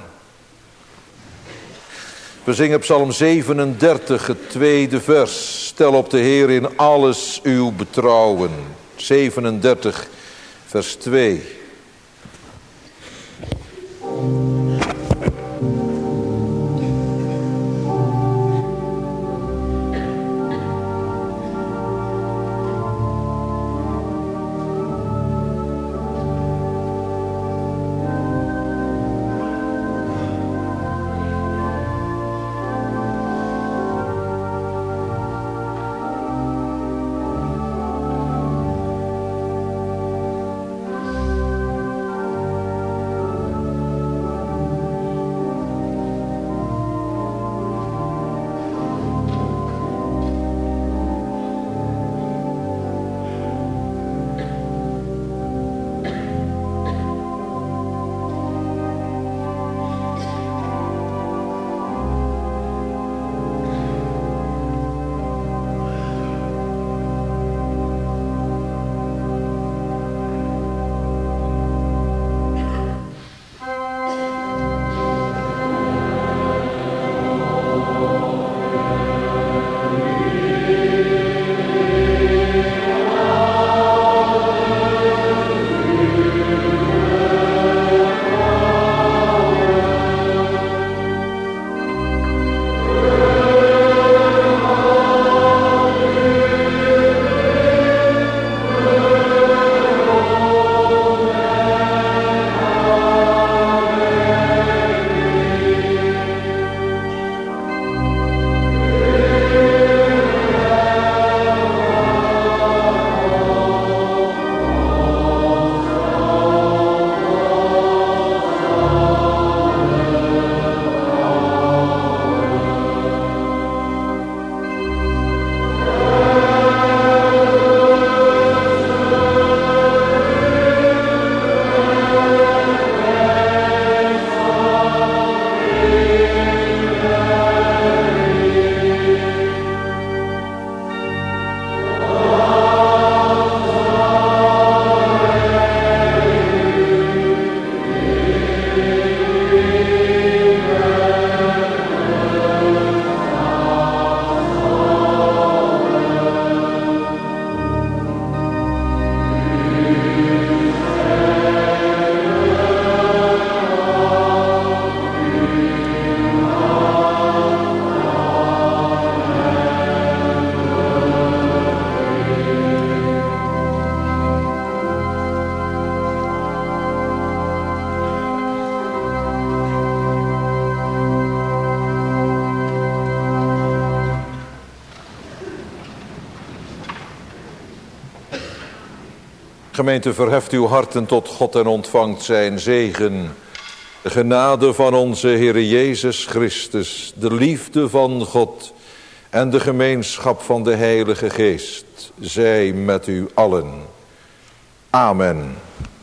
We zingen Psalm zevenendertig, het tweede vers. Stel op de Heer in alles uw betrouwen. zevenendertig, vers twee. Gemeente, verheft uw harten tot God en ontvangt zijn zegen. De genade van onze Heere Jezus Christus, de liefde van God en de gemeenschap van de Heilige Geest, zij met u allen. Amen.